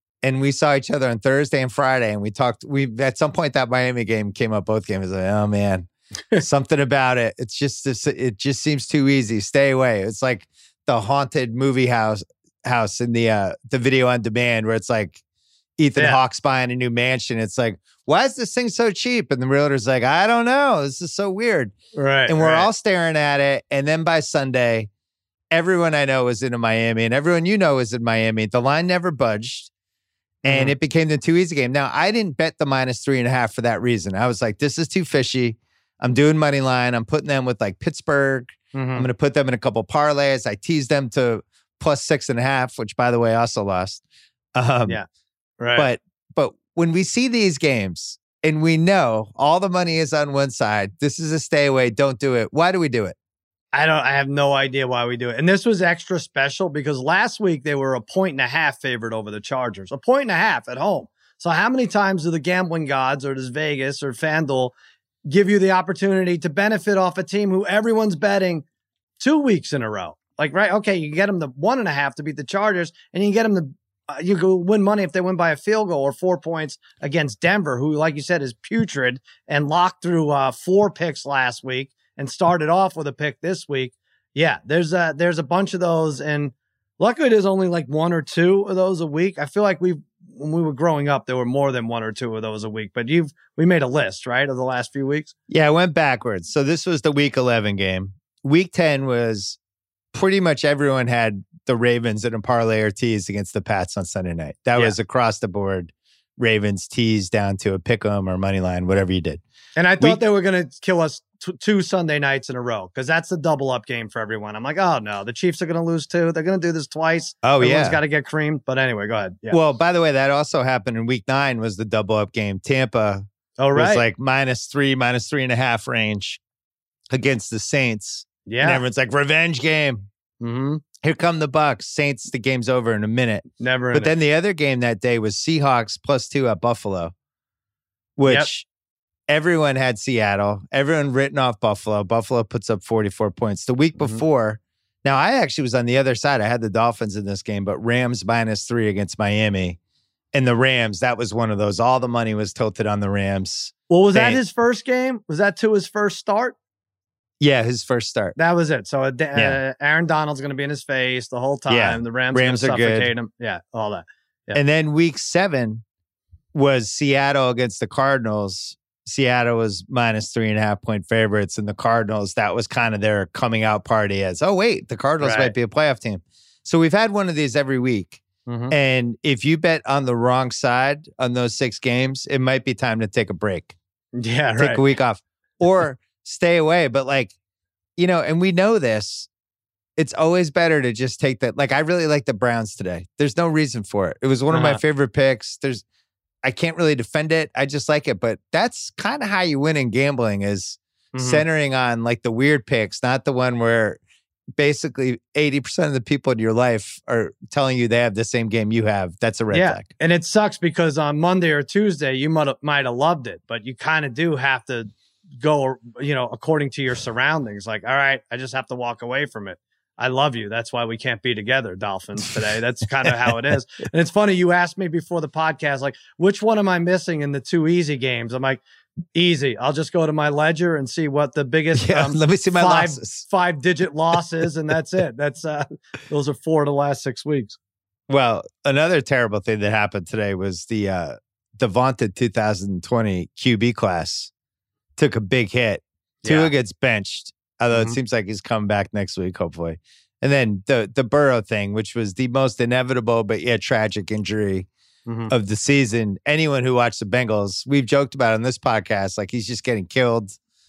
we saw each other on Thursday and Friday, and we at some point that Miami game came up, both games. Like, oh man, something about it. It just seems too easy. Stay away. It's like the haunted movie house in the video on demand where it's like Ethan Hawke's buying a new mansion. It's like, why is this thing so cheap? And the realtor's like, I don't know. This is so weird. Right. And we're all staring at it. And then by Sunday, everyone I know is in Miami and everyone you know is in Miami. The line never budged and it became the too easy game. Now, I didn't bet the -3.5 for that reason. I was like, this is too fishy. I'm doing money line. I'm putting them with like Pittsburgh. I'm going to put them in a couple parlays. I teased them to +6.5, which by the way, also lost. Yeah. Right. But when we see these games and we know all the money is on one side, this is a stay away. Don't do it. Why do we do it? I have no idea why we do it. And this was extra special because last week they were 1.5 favored over the Chargers, 1.5 at home. So how many times do the gambling gods or does Vegas or FanDuel give you the opportunity to benefit off a team who everyone's betting 2 weeks in a row? Like, right. Okay. You can get them the 1.5 to beat the Chargers and you can get them you go win money if they win by a field goal or 4 points against Denver, who, like you said, is putrid and locked through 4 picks last week and started off with a pick this week. Yeah, there's a bunch of those. And luckily there's only like 1 or 2 of those a week. I feel like when we were growing up, there were more than 1 or 2 of those a week, but we made a list, right, of the last few weeks. Yeah, I went backwards. So this was the week 11 game. Week 10 was pretty much everyone had the Ravens in a parlay or tease against the Pats on Sunday night. That was across the board. Ravens tease down to a pick 'em or money line, whatever you did. And I thought they were going to kill us 2 Sunday nights in a row because that's the double up game for everyone. I'm like, oh no, the Chiefs are going to lose too. They're going to do this twice. Oh, Everyone's got to get creamed. But anyway, go ahead. Yeah. Well, by the way, that also happened in week 9 was the double up game. Tampa was like -3, -3.5 range against the Saints. Yeah. And everyone's like, revenge game. Here come the Bucks. Saints, the game's over in a minute. But then the other game that day was Seahawks +2 at Buffalo, which everyone had Seattle. Everyone written off Buffalo. Buffalo puts up 44 points. The week before, now I actually was on the other side. I had the Dolphins in this game, but Rams -3 against Miami. And the Rams, that was one of those. All the money was tilted on the Rams. Well, was that his first game? Was that to his first start? Yeah, his first start. That was it. So Aaron Donald's going to be in his face the whole time. Yeah. The Rams are going to suffocate him. Yeah, all that. Yeah. And then week 7 was Seattle against the Cardinals. Seattle was -3.5 point favorites, and the Cardinals, that was kind of their coming out party as, oh, wait, the Cardinals might be a playoff team. So we've had one of these every week. And if you bet on the wrong side on those 6 games, it might be time to take a break. Yeah, Take a week off or stay away. But and we know this, it's always better to just take that. Like, I really like the Browns today. There's no reason for it. It was one of my favorite picks. I can't really defend it. I just like it. But that's kind of how you win in gambling, is centering on like the weird picks, not the one where basically 80% of the people in your life are telling you they have the same game you have. That's a red flag. And it sucks because on Monday or Tuesday, you might have loved it, but you kind of do have to go, according to your surroundings. Like, all right, I just have to walk away from it. I love you. That's why we can't be together, Dolphins, today. That's kind of how it is. And it's funny, you asked me before the podcast, like, which one am I missing in the 2 easy games? I'm like, easy. I'll just go to my ledger and see what the biggest let me see my losses. 5-digit loss is, and that's it. That's those are 4 of the last 6 weeks. Well, another terrible thing that happened today was the vaunted 2020 QB class took a big hit. Tua gets benched, although it seems like he's coming back next week, hopefully. And then the Burrow thing, which was the most inevitable but yet tragic injury of the season. Anyone who watched the Bengals, we've joked about on this podcast, like, he's just getting killed.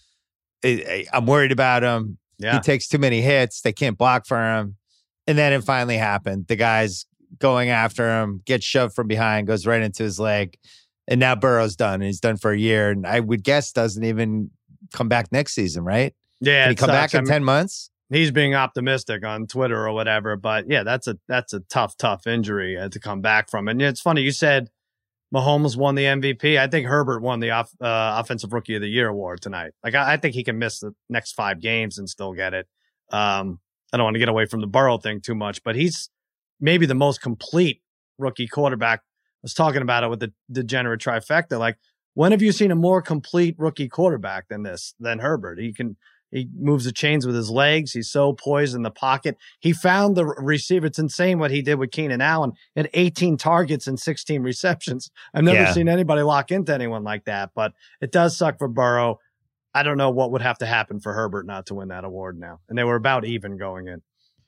I'm worried about him. Yeah. He takes too many hits. They can't block for him. And then it finally happened. The guy's going after him, gets shoved from behind, goes right into his leg. And now Burrow's done. And he's done for a year. And I would guess doesn't even come back next season, right? Yeah. Did he come back in 10 months? He's being optimistic on Twitter or whatever, but yeah, that's a tough injury to come back from. And it's funny, you said Mahomes won the MVP. I think Herbert won the Offensive Rookie of the Year award tonight. Like, I think he can miss the next 5 games and still get it. I don't want to get away from the Burrow thing too much, but he's maybe the most complete rookie quarterback. I was talking about it with the degenerate trifecta. Like, when have you seen a more complete rookie quarterback than Herbert? He moves the chains with his legs. He's so poised in the pocket. He found the receiver. It's insane what he did with Keenan Allen. He had 18 targets and 16 receptions. I've never seen anybody lock into anyone like that, but it does suck for Burrow. I don't know what would have to happen for Herbert not to win that award now. And they were about even going in.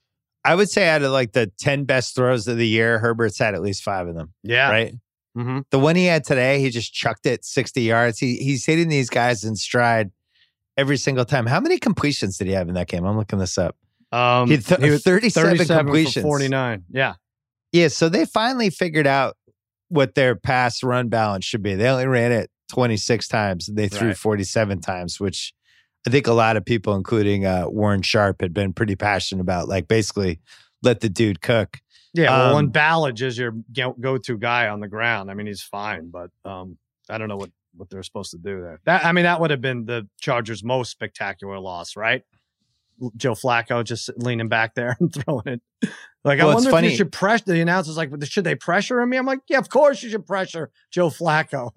I would say out of like the 10 best throws of the year, Herbert's had at least 5 of them. Yeah. Right? The one he had today, he just chucked it 60 yards. He's hitting these guys in stride every single time. How many completions did he have in that game? I'm looking this up. He had 37 completions. For 49. Yeah. Yeah. So they finally figured out what their pass run balance should be. They only ran it 26 times. They threw 47 times, which I think a lot of people, including Warren Sharp, had been pretty passionate about. Like, basically, let the dude cook. Yeah. Well, when Ballage is your go-to guy on the ground, I mean, he's fine, but I don't know what they're supposed to do there. That would have been the Chargers' most spectacular loss, right? Joe Flacco just leaning back there and throwing it. Like, I wonder if you should pressure the announcers. Like, should they pressure him? I'm like, yeah, of course you should pressure Joe Flacco.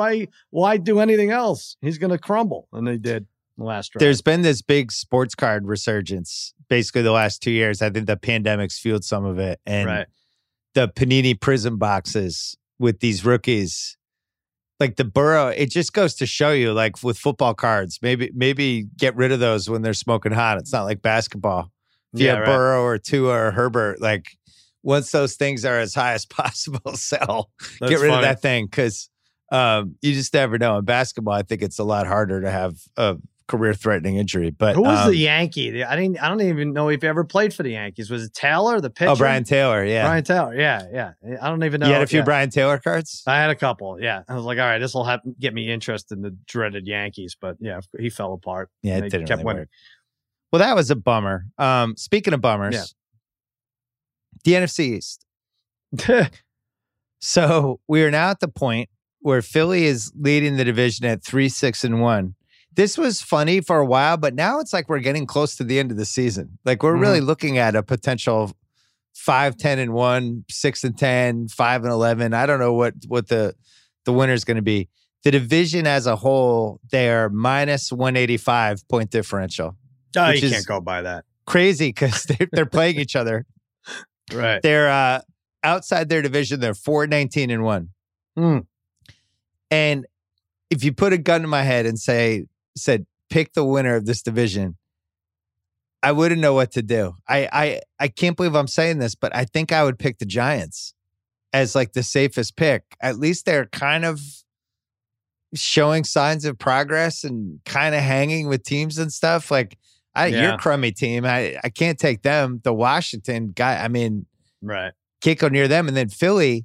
Why do anything else? He's going to crumble, and they did the last drive. There's been this big sports card resurgence, basically the last 2 years. I think the pandemic's fueled some of it, and the Panini Prism boxes with these rookies. Like the Burrow, it just goes to show you, like with football cards, maybe get rid of those when they're smoking hot. It's not like basketball. If you have Burrow or Tua or Herbert, like once those things are as high as possible, sell. Get rid of that thing, because you just never know. In basketball, I think it's a lot harder to have a career-threatening injury. But who was the Yankee? I don't even know if he ever played for the Yankees. Was it Taylor, the pitcher? Oh, Brian Taylor, yeah. Brian Taylor, yeah. I don't even know. You had a few Brian Taylor cards? I had a couple, yeah. I was like, all right, this will get me interested in the dreaded Yankees. But yeah, he fell apart. Yeah, it didn't really work. Well, that was a bummer. Speaking of bummers, the NFC East. So we are now at the point where Philly is leading the division at 3-6-1. This was funny for a while, but now it's like we're getting close to the end of the season. Like we're really looking at a potential 5-10-1, 6-10, 5-11. I don't know what the winner is going to be. The division as a whole, they're minus 185 point differential. Oh, you can't go by that. Crazy because they're playing each other. Right. They're outside their division, they're 4-19-1. And if you put a gun to my head and said, pick the winner of this division, I wouldn't know what to do. I can't believe I'm saying this, but I think I would pick the Giants as like the safest pick. At least they're kind of showing signs of progress and kind of hanging with teams and stuff. Like, your crummy team, I can't take them. The Washington guy, I mean, right. Can't go near them. And then Philly,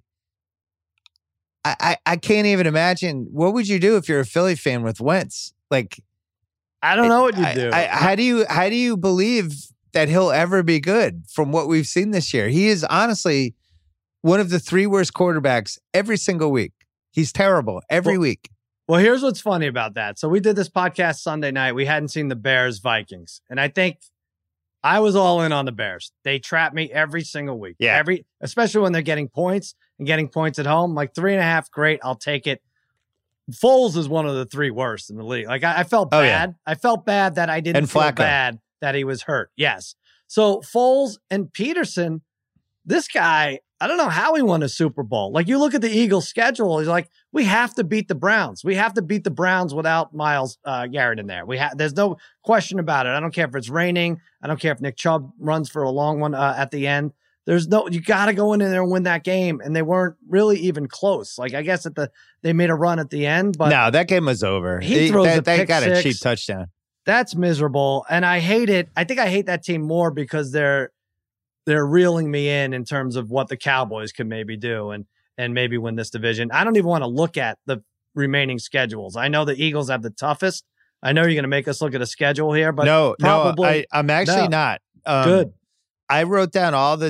I can't even imagine. What would you do if you're a Philly fan with Wentz? Like, I don't know what you do. How do you believe that he'll ever be good from what we've seen this year? He is honestly one of the 3 worst quarterbacks every single week. He's terrible every week. Well, here's what's funny about that. So we did this podcast Sunday night. We hadn't seen the Bears Vikings. And I think I was all in on the Bears. They trap me every single week. Yeah. Especially when they're getting points and getting points at home. Like 3.5, great. I'll take it. Foles is one of the 3 worst in the league. Like I felt bad. Yeah. I felt bad that I didn't feel bad that he was hurt. Yes. So Foles and Peterson, this guy, I don't know how he won a Super Bowl. Like you look at the Eagles schedule, he's like, we have to beat the Browns. We have to beat the Browns without Myles Garrett in there. There's no question about it. I don't care if it's raining. I don't care if Nick Chubb runs for a long one at the end. You got to go in there and win that game. And they weren't really even close. Like I guess they made a run at the end, but no, that game was over. He throws they got a cheap touchdown. That's miserable. And I hate it. I think I hate that team more because they're reeling me in terms of what the Cowboys could maybe do and maybe win this division. I don't even want to look at the remaining schedules. I know the Eagles have the toughest. I know you're going to make us look at a schedule here, but I'm actually not. Good. I wrote down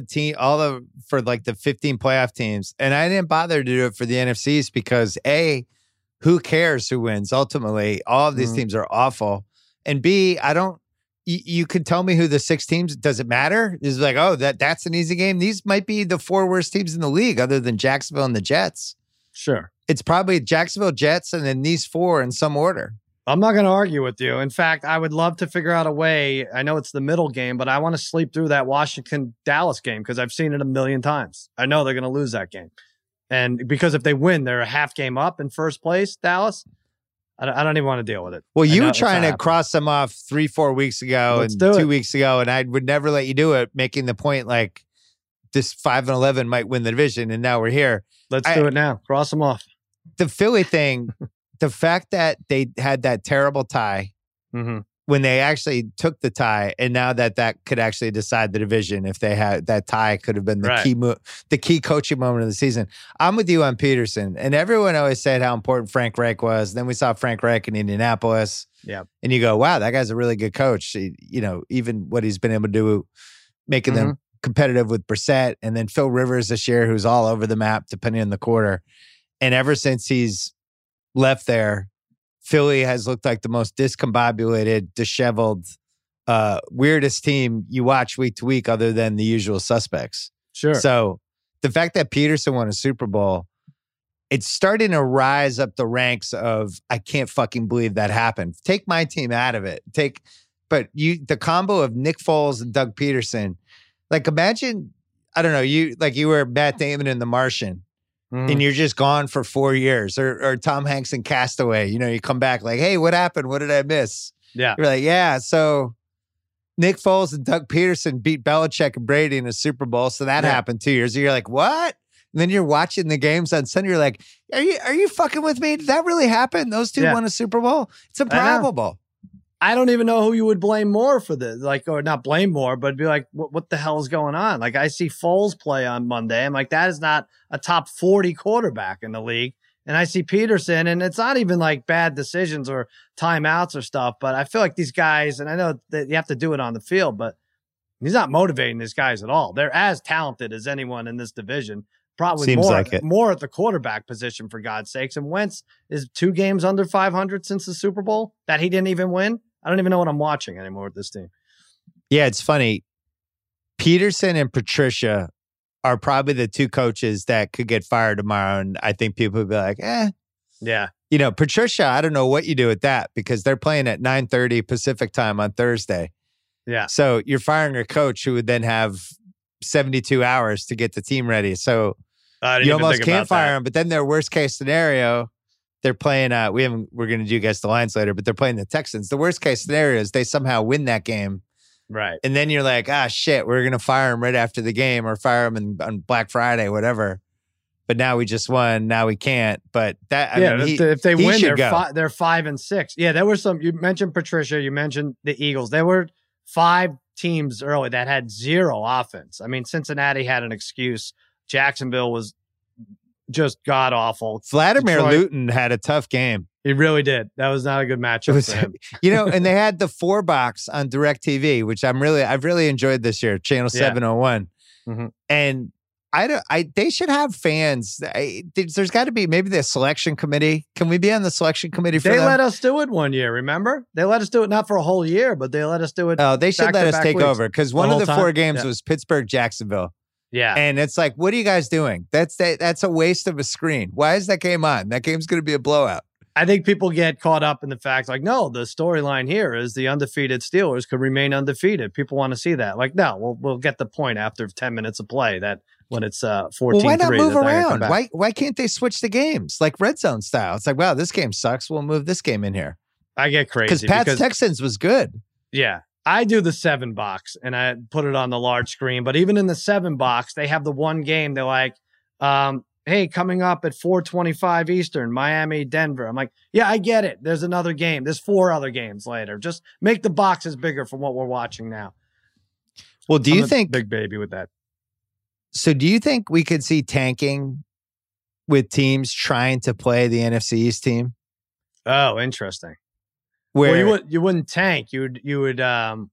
for like the 15 playoff teams, and I didn't bother to do it for the NFCs because A, who cares who wins? Ultimately, all of these teams are awful. And B, you could tell me who the 6 teams, does it matter? It's like, oh, that's an easy game. These might be the 4 worst teams in the league other than Jacksonville and the Jets. Sure. It's probably Jacksonville, Jets, and then these 4 in some order. I'm not going to argue with you. In fact, I would love to figure out a way. I know it's the middle game, but I want to sleep through that Washington-Dallas game because I've seen it a million times. I know they're going to lose that game. And because if they win, they're a half game up in first place, Dallas. I don't even want to deal with it. Well, you were trying to cross them off 3-4 weeks ago and 2 weeks ago, and I would never let you do it, making the point like this 5-11 might win the division, and now we're here. Let's do it now. Cross them off. The Philly thing, the fact that they had that terrible tie when they actually took the tie, and now that could actually decide the division if they had that tie could have been the key coaching moment of the season. I'm with you on Peterson, and everyone always said how important Frank Reich was. Then we saw Frank Reich in Indianapolis, and you go, wow, that guy's a really good coach. Even what he's been able to do, making them competitive with Brissett, and then Phil Rivers this year, who's all over the map depending on the quarter. And ever since he's left there, Philly has looked like the most discombobulated, disheveled, weirdest team you watch week to week other than the usual suspects. Sure. So the fact that Peterson won a Super Bowl, it's starting to rise up the ranks of, I can't fucking believe that happened. Take my team out of it. The combo of Nick Foles and Doug Peterson, like imagine, I don't know, you were Matt Damon in The Martian. And you're just gone for 4 years, or Tom Hanks in Castaway. You come back like, hey, what happened? What did I miss? Yeah. You're like, yeah. So Nick Foles and Doug Peterson beat Belichick and Brady in a Super Bowl. So that happened 2 years. And you're like, what? And then you're watching the games on Sunday. You're like, are you fucking with me? Did that really happen? Those two won a Super Bowl? It's improbable. I don't even know who you would blame more for this. Or not blame more, but be like, what the hell is going on? Like, I see Foles play on Monday. I'm like, that is not a top 40 quarterback in the league. And I see Peterson, and it's not even like bad decisions or timeouts or stuff, but I feel like these guys, and I know that you have to do it on the field, but he's not motivating these guys at all. They're as talented as anyone in this division. probably Seems like it. more at the quarterback position, for God's sakes. And Wentz is 2 games under 500 since the Super Bowl that he didn't even win. I don't even know what I'm watching anymore with this team. Yeah, it's funny. Peterson and Patricia are probably the 2 coaches that could get fired tomorrow. And I think people would be like, Yeah. You know, Patricia, I don't know what you do with that because they're playing at 9:30 Pacific time on Thursday. Yeah. So you're firing a coach who would then have 72 hours to get the team ready. So you almost can't fire him. But then their worst case scenario, they're playing, we're going to do guess the lines later, but they're playing the Texans. The worst case scenario is they somehow win that game. Right. And then you're like, shit, we're going to fire him right after the game or fire him on Black Friday, whatever. But now we just won. Now we can't. But that, I mean, if they win, they're 5-6. Yeah, there were some. You mentioned Patricia. You mentioned the Eagles. There were 5 teams early that had 0 offense. I mean, Cincinnati had an excuse. Jacksonville was just god awful. Vladimir Luton had a tough game. He really did. That was not a good matchup for him. You know, and they had the 4 box on DirecTV, which I've really enjoyed this year. Channel 701, and they should have fans. There's got to be maybe the selection committee. Can we be on the selection committee for them? They let us do it one year, remember? They let us do it not for a whole year, but they let us do it. Oh, they should let us take over because one of the 4 games Yeah. was Pittsburgh-Jacksonville. Yeah. And it's like, what are you guys doing? That's a waste of a screen. Why is that game on? That game's going to be a blowout. I think people get caught up in the fact like, no, the storyline here is the undefeated Steelers could remain undefeated. People want to see that. Like, no, we'll get the point after 10 minutes of play that when it's 14-3. Well, why not move around? Why can't they switch the games like red zone style? It's like, wow, this game sucks. We'll move this game in here. I get crazy because Texans was good. Yeah. I do the 7 box and I put it on the large screen. But even in the 7 box, they have the one game. They're like, hey, coming up at 4:25 Eastern, Miami, Denver. I'm like, yeah, I get it. There's another game. There's 4 other games later. Just make the boxes bigger from what we're watching now. Well, do you think big baby with that? So do you think we could see tanking with teams trying to play the NFC East team? Oh, interesting. Where you wouldn't tank. You would you're talking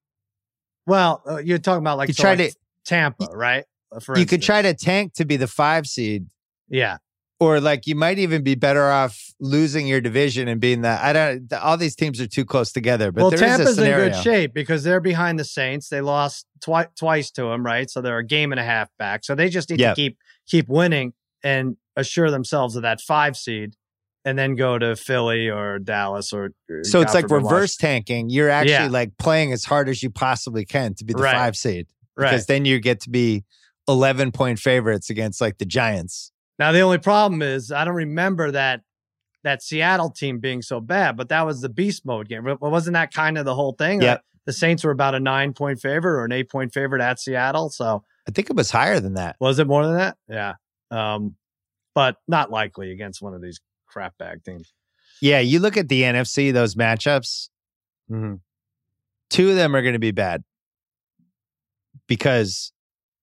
about like Tampa, right? You could try to tank to be the 5 seed. Yeah. Or like you might even be better off losing your division and being all these teams are too close together. But Tampa's in good shape because they're behind the Saints. They lost twice to them, right? So they're a game and a half back. So they just need to keep winning and assure themselves of that 5 seed and then go to Philly or Dallas or so it's like reverse tanking. You're actually like playing as hard as you possibly can to be the 5 seed. Because then you get to be 11-point favorites against like the Giants. Now, the only problem is I don't remember that Seattle team being so bad, but that was the beast mode game. Wasn't that kind of the whole thing? Yeah. Like the Saints were about a 9-point favorite or an 8-point favorite at Seattle. So I think it was higher than that. Was it more than that? Yeah. But not likely against one of these crap bag teams. Yeah. You look at the NFC, those matchups, 2 of them are going to be bad because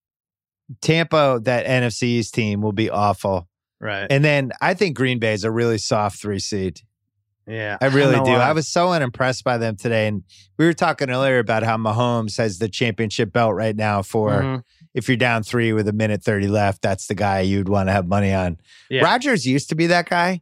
Tampa, that NFC East team, will be awful. Right. And then I think Green Bay is a really soft 3 seed. Yeah. I really do. I was so unimpressed by them today. And we were talking earlier about how Mahomes has the championship belt right now for if you're down 3 with 1:30 left, that's the guy you'd want to have money on. Yeah. Rodgers used to be that guy.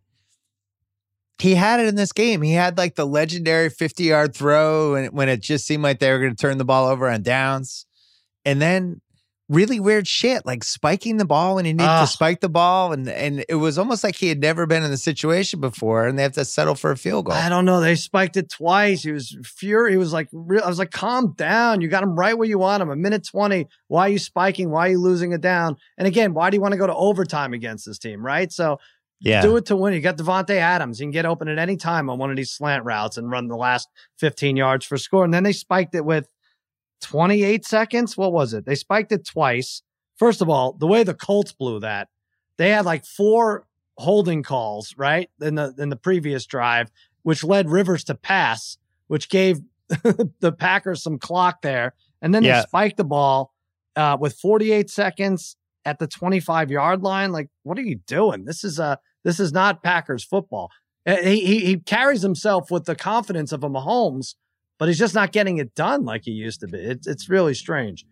He had it in this game. He had like the legendary 50-yard throw when it just seemed like they were going to turn the ball over on downs. And then really weird shit, like spiking the ball when he needed to spike the ball. And it was almost like he had never been in the situation before and they have to settle for a field goal. I don't know. They spiked it twice. He was furious. He was like, I was like, calm down. You got him right where you want him. 1:20. Why are you spiking? Why are you losing it down? And again, why do you want to go to overtime against this team? Right. So do it to win. You got Devontae Adams. You can get open at any time on one of these slant routes and run the last 15 yards for score. And then they spiked it with 28 seconds. What was it? They spiked it twice. First of all, the way the Colts blew that, they had like 4 holding calls, right? In the previous drive, which led Rivers to pass, which gave the Packers some clock there. And then they spiked the ball with 48 seconds at the 25-yard line. Like, what are you doing? This is not Packers football. He carries himself with the confidence of a Mahomes, but he's just not getting it done like he used to be. It's really strange.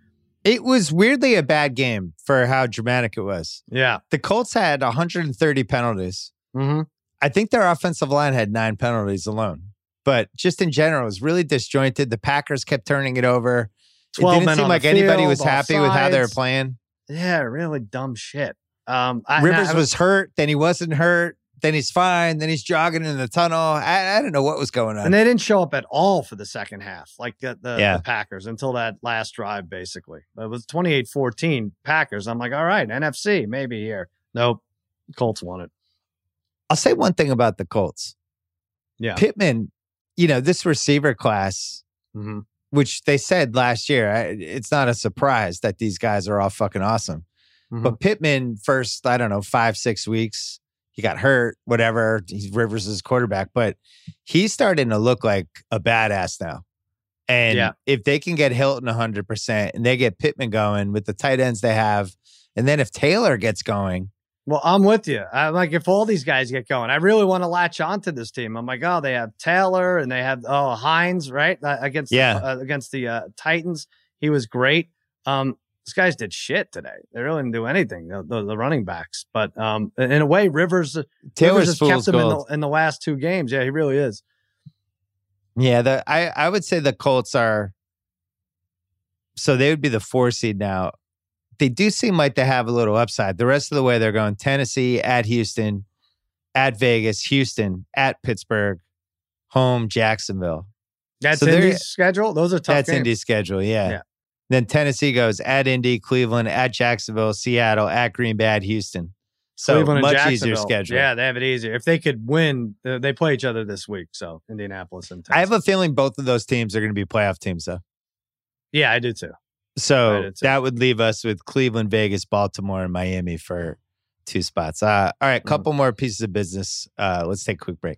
It was weirdly a bad game for how dramatic it was. Yeah. The Colts had 130 penalties. Mm-hmm. I think their offensive line had 9 penalties alone. But just in general, it was really disjointed. The Packers kept turning it over. It didn't seem like anybody was happy with how they were playing. Yeah, really dumb shit. Rivers was hurt, then he wasn't hurt, then he's fine, then he's jogging in the tunnel. I don't know what was going on. And they didn't show up at all for the second half, like the Packers, until that last drive, basically. It was 28-14 Packers. I'm like, all right, NFC, maybe here. Nope, Colts won it. I'll say one thing about the Colts. Yeah. Pittman, this receiver class, which they said last year, it's not a surprise that these guys are all fucking awesome. But Pittman, first, 5-6 weeks, he got hurt, whatever. He's Rivers' quarterback, but he's starting to look like a badass now. And if they can get Hilton 100% and they get Pittman going with the tight ends they have, and then if Taylor gets going. Well, I'm with you. I'm like, if all these guys get going, I really want to latch onto this team. I'm like, oh, they have Taylor and they have Hines, right? Against the Titans. He was great. These guys did shit today. They really didn't do anything, the running backs. But in a way, Rivers has kept them in the last 2 games. Yeah, he really is. Yeah, I would say the Colts are, so they would be the 4 seed now. They do seem like they have a little upside. The rest of the way, they're going Tennessee, at Houston, at Vegas, Houston, at Pittsburgh, home, Jacksonville. That's Indy's schedule? Those are tough games. That's Indy's schedule, yeah. Then Tennessee goes at Indy, Cleveland, at Jacksonville, Seattle, at Green Bay, at Houston. So Cleveland much easier schedule. Yeah, they have it easier. If they could win, they play each other this week. So Indianapolis and Tennessee. I have a feeling both of those teams are going to be playoff teams, though. Yeah, I do too. So that would leave us with Cleveland, Vegas, Baltimore, and Miami for 2 spots. All right, couple more pieces of business. Let's take a quick break.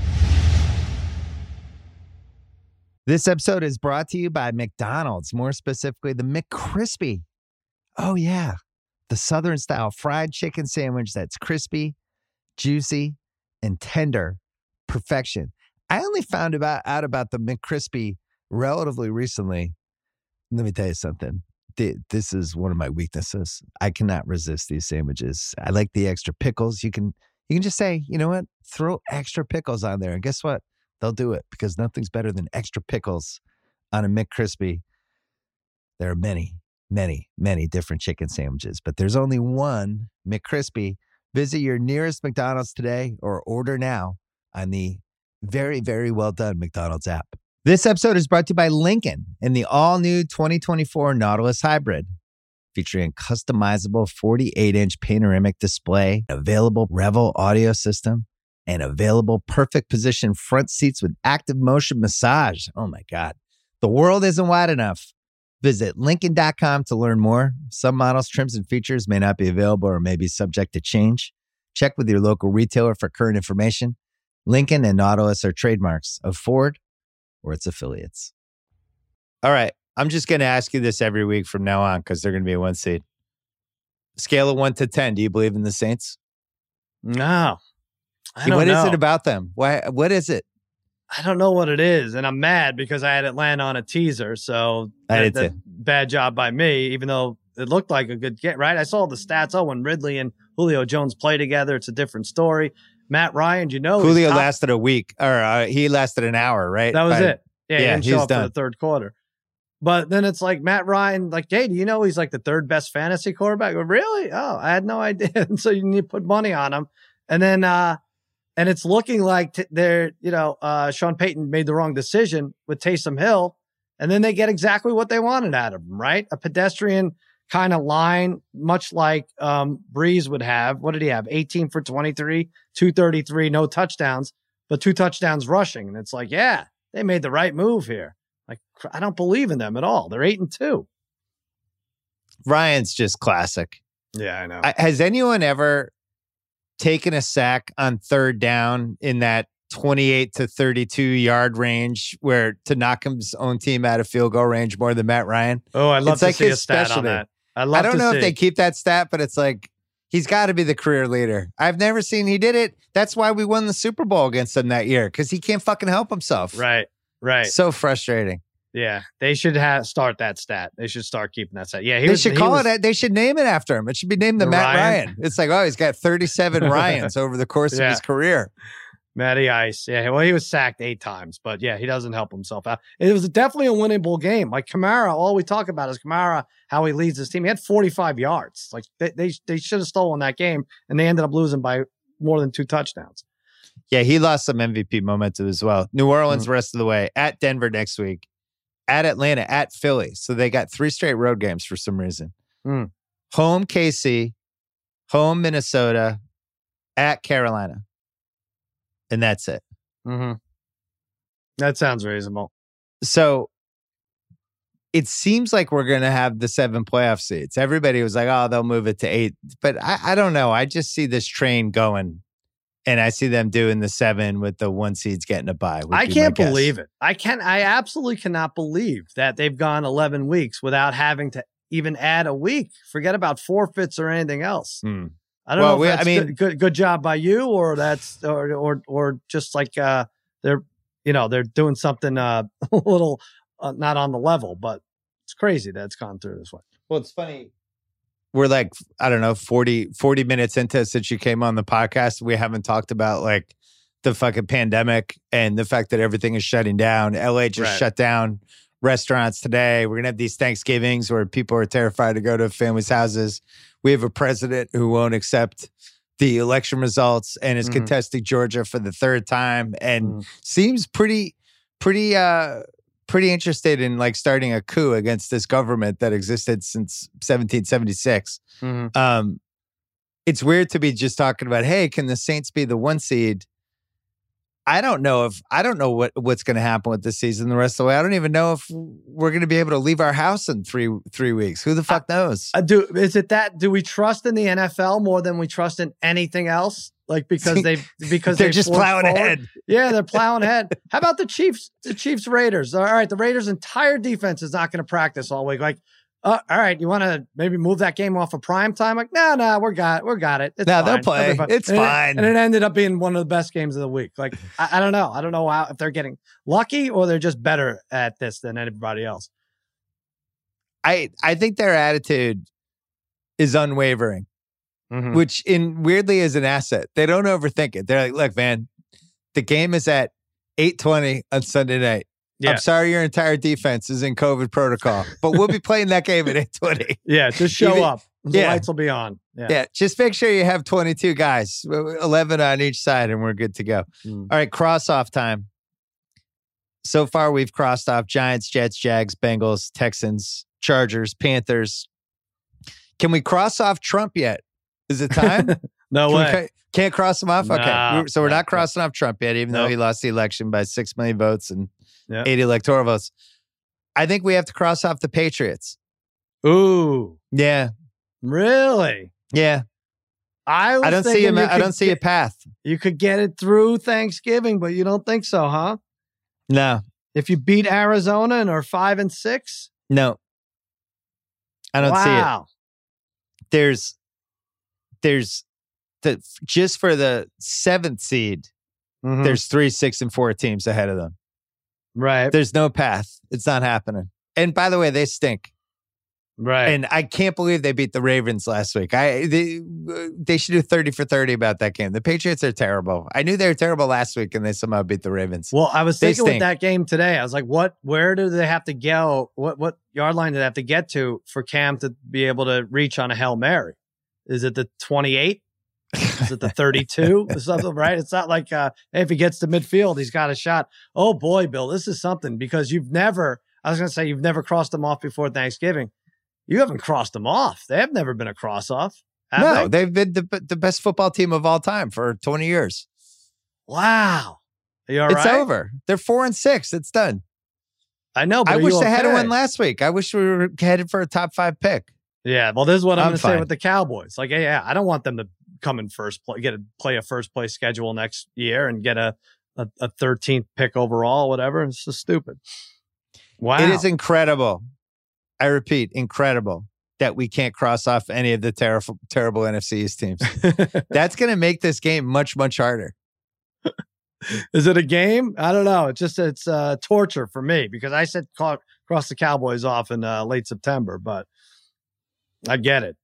This episode is brought to you by McDonald's, more specifically the McCrispy. Oh, yeah. The Southern-style fried chicken sandwich that's crispy, juicy, and tender. Perfection. I only found out about the McCrispy relatively recently. Let me tell you something. This is one of my weaknesses. I cannot resist these sandwiches. I like the extra pickles. You can just say, you know what? Throw extra pickles on there. And guess what? They'll do it because nothing's better than extra pickles on a McCrispy. There are many, many, many different chicken sandwiches, but there's only one McCrispy. Visit your nearest McDonald's today or order now on the very, very well done McDonald's app. This episode is brought to you by Lincoln and the all-new 2024 Nautilus Hybrid, featuring a customizable 48-inch panoramic display, available Revel audio system, and available perfect position front seats with active motion massage. Oh my God. The world isn't wide enough. Visit Lincoln.com to learn more. Some models, trims, and features may not be available or may be subject to change. Check with your local retailer for current information. Lincoln and Nautilus are trademarks of Ford or its affiliates. All right. I'm just going to ask you this every week from now on because they're going to be a 1 seed. Scale of 1 to 10. Do you believe in the Saints? No. I don't know. What is it about them? What is it? I don't know what it is. And I'm mad because I had Atlanta on a teaser. So bad job by me, even though it looked like a good get, right? I saw the stats. Oh, when Ridley and Julio Jones play together, it's a different story. Matt Ryan, Julio lasted a week, or he lasted an hour, right? That was it. Yeah, he didn't show up done for the third quarter. But then it's like Matt Ryan, like, hey, do you know he's like the 3rd best fantasy quarterback? Really? Oh, I had no idea. And so you need to put money on him. And then, and it's looking like Sean Payton made the wrong decision with Taysom Hill. And then they get exactly what they wanted out of him, right? A pedestrian kind of line, much like Breeze would have. What did he have? 18 for 23, 233, no touchdowns, but 2 touchdowns rushing. And it's like, yeah, they made the right move here. Like, I don't believe in them at all. They're 8-2. Ryan's just classic. Yeah, I know. Has anyone ever taken a sack on 3rd down in that 28 to 32 yard range where to knock his own team out of field goal range more than Matt Ryan? Oh, I'd love to see a stat on that. I don't know if they keep that stat, but it's like, he's got to be the career leader. I've never seen he did it. That's why we won the Super Bowl against him that year, because he can't fucking help himself. Right. So frustrating. Yeah, they should start that stat. They should start keeping that stat. Yeah, they should name it after him. It should be named the Matt Ryan. It's like, oh, he's got 37 Ryans over the course of his career. Matty Ice. Yeah, well, he was sacked 8 times, but yeah, he doesn't help himself out. It was definitely a winnable game. Like Kamara, all we talk about is Kamara, how he leads his team. He had 45 yards. Like they should have stolen that game, and they ended up losing by more than 2 touchdowns. Yeah, he lost some MVP momentum as well. New Orleans rest of the way, at Denver next week, at Atlanta, at Philly. So they got 3 straight road games for some reason. Home KC, home Minnesota, at Carolina. And that's it. That sounds reasonable. So it seems like we're going to have the 7 playoff seeds. Everybody was like, oh, they'll move it to 8. But I don't know. I just see this train going. And I see them doing the 7 with the 1 seeds getting a bye. I can't believe it. I absolutely cannot believe that they've gone 11 weeks without having to even add a week. Forget about forfeits or anything else. I don't know if that's good job by you, or that's or just like they're doing something a little not on the level, but it's crazy that it's gone through this way. Well, it's funny. We're like, I don't know, 40 minutes into since you came on the podcast. We haven't talked about like the fucking pandemic and the fact that everything is shutting down. LA just shut down restaurants today. We're going to have these Thanksgivings where people are terrified to go to families' houses. We have a president who won't accept the election results and is contesting Georgia for the 3rd time and seems pretty interested in like starting a coup against this government that existed since 1776. It's weird to be just talking about, hey, can the Saints be the 1 seed? I don't know what's going to happen with this season the rest of the way. I don't even know if we're going to be able to leave our house in three weeks. Who the fuck knows? Do we trust in the NFL more than we trust in anything else? Like because they're just plowing ahead. Yeah, they're plowing ahead. How about the Chiefs? The Chiefs Raiders. All right, the Raiders' entire defense is not going to practice all week. Like, all right, you want to maybe move that game off of prime time? Like, no, we got it. It's fine. They'll play. It's fine. And it ended up being one of the best games of the week. Like, I don't know. I don't know if they're getting lucky or they're just better at this than anybody else. I think their attitude is unwavering. Which weirdly is an asset. They don't overthink it. They're like, look, man, the game is at 8:20 on Sunday night. Yeah. I'm sorry your entire defense is in COVID protocol, but we'll be playing that game at 8:20. Yeah, just show up. The lights will be on. Yeah, just make sure you have 22 guys, 11 on each side, and we're good to go. All right, cross-off time. So far, we've crossed off Giants, Jets, Jags, Bengals, Texans, Chargers, Panthers. Can we cross off Trump yet? Is it time? No way. Can't cross him off? No, okay. So we're not crossing off Trump yet, even though he lost the election by 6 million votes and 8 electoral votes. I think we have to cross off the Patriots. Ooh. Yeah. Really? Yeah. I don't see a path. You could get it through Thanksgiving, but you don't think so, huh? No. If you beat Arizona and are 5-6? No. I don't see it. There's just for the 7th seed, there's 3, 6, and 4 teams ahead of them. Right. There's no path. It's not happening. And by the way, they stink. Right. And I can't believe they beat the Ravens last week. They should do 30 for 30 about that game. The Patriots are terrible. I knew they were terrible last week, and they somehow beat the Ravens. Well, I was thinking with that game today, I was like, where do they have to go? What yard line do they have to get to for Cam to be able to reach on a Hail Mary? Is it the 28? Is it the 32 or something, right? It's not like if he gets to midfield, he's got a shot. Oh boy, Bill, this is something because you've never crossed them off before Thanksgiving. You haven't crossed them off. They have never been a cross off. No, they've been the best football team of all time for 20 years. Wow. Are you all it's right? over. They're 4-6. It's done. I know, but I wish they had won last week. I wish we were headed for a top 5 pick. Yeah, well, this is what I'm going to say with the Cowboys. Like, yeah, I don't want them to come in first place, play a first place schedule next year and get a 13th pick overall, whatever. It's just stupid. Wow. It is incredible. I repeat, incredible that we can't cross off any of the terrible NFC East teams. That's going to make this game much, much harder. Is it a game? I don't know. It's torture for me because I said cross the Cowboys off in late September, but I get it.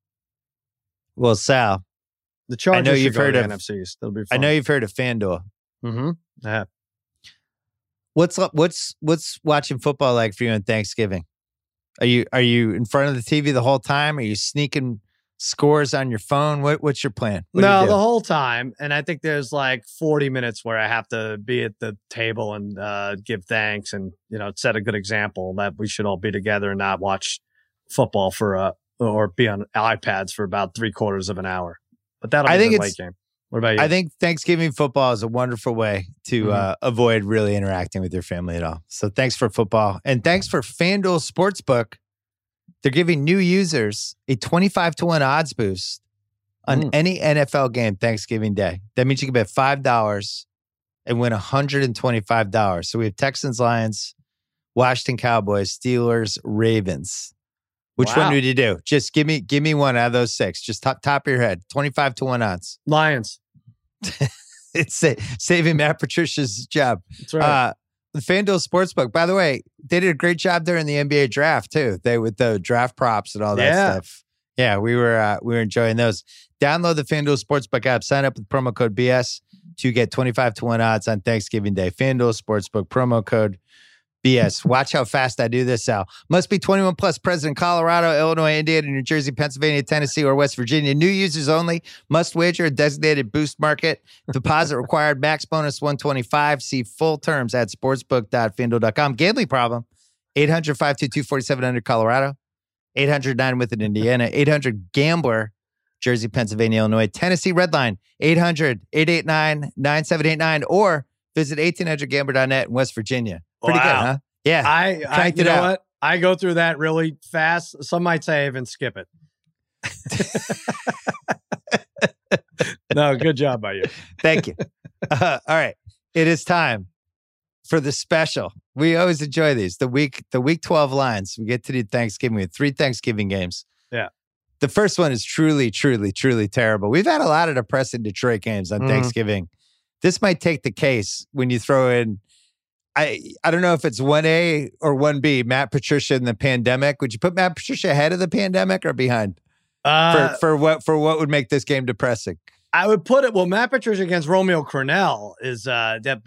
Well, Sal, the Chargers. I know you've heard of NFC East. That'll be fun. I know you've heard of FanDuel. Mm-hmm. Yeah. What's watching football like for you on Thanksgiving? Are you in front of the TV the whole time? Are you sneaking scores on your phone? What's your plan? No, the whole time. And I think there's like 40 minutes where I have to be at the table and give thanks and, set a good example that we should all be together and not watch football or be on iPads for about 3/4 of an hour. But that'll be the late game. What about you? I think Thanksgiving football is a wonderful way to avoid really interacting with your family at all. So thanks for football. And thanks for FanDuel Sportsbook. They're giving new users a 25-1 odds boost on any NFL game Thanksgiving Day. That means you can bet $5 and win $125. So we have Texans, Lions, Washington Cowboys, Steelers, Ravens. Which one would you do? Just give me one out of those 6. Just top of your head. 25-1 odds. Lions. It's saving Matt Patricia's job. That's right. The FanDuel Sportsbook, by the way, they did a great job during the NBA draft too. With the draft props and all that stuff. Yeah, we were enjoying those. Download the FanDuel Sportsbook app. Sign up with promo code BS to get 25-1 odds on Thanksgiving Day. FanDuel Sportsbook promo code BS. Watch how fast I do this, Al. Must be 21 plus, present in Colorado, Illinois, Indiana, New Jersey, Pennsylvania, Tennessee, or West Virginia. New users only. Must wager a designated boost market. Deposit required. Max bonus $125. See full terms at sportsbook.fanduel.com. Gambling problem? 800-522-4700 Colorado. 800-9 with it Indiana. 800-GAMBLER. Jersey, Pennsylvania, Illinois. Tennessee Redline. 800-889-9789 or visit 1800gambler.net in West Virginia. Pretty good, huh? Yeah. You know what? I go through that really fast. Some might say I even skip it. No, good job by you. Thank you. All right. It is time for the special. We always enjoy these. The week 12 lines. We get to do Thanksgiving. We have 3 Thanksgiving games. Yeah. The first one is truly, truly, truly terrible. We've had a lot of depressing Detroit games on Thanksgiving. This might take the case when you throw in, I don't know if it's 1A or 1B, Matt Patricia in the pandemic. Would you put Matt Patricia ahead of the pandemic or behind? For what would make this game depressing? I would put it, Matt Patricia against Romeo Crennel is that gives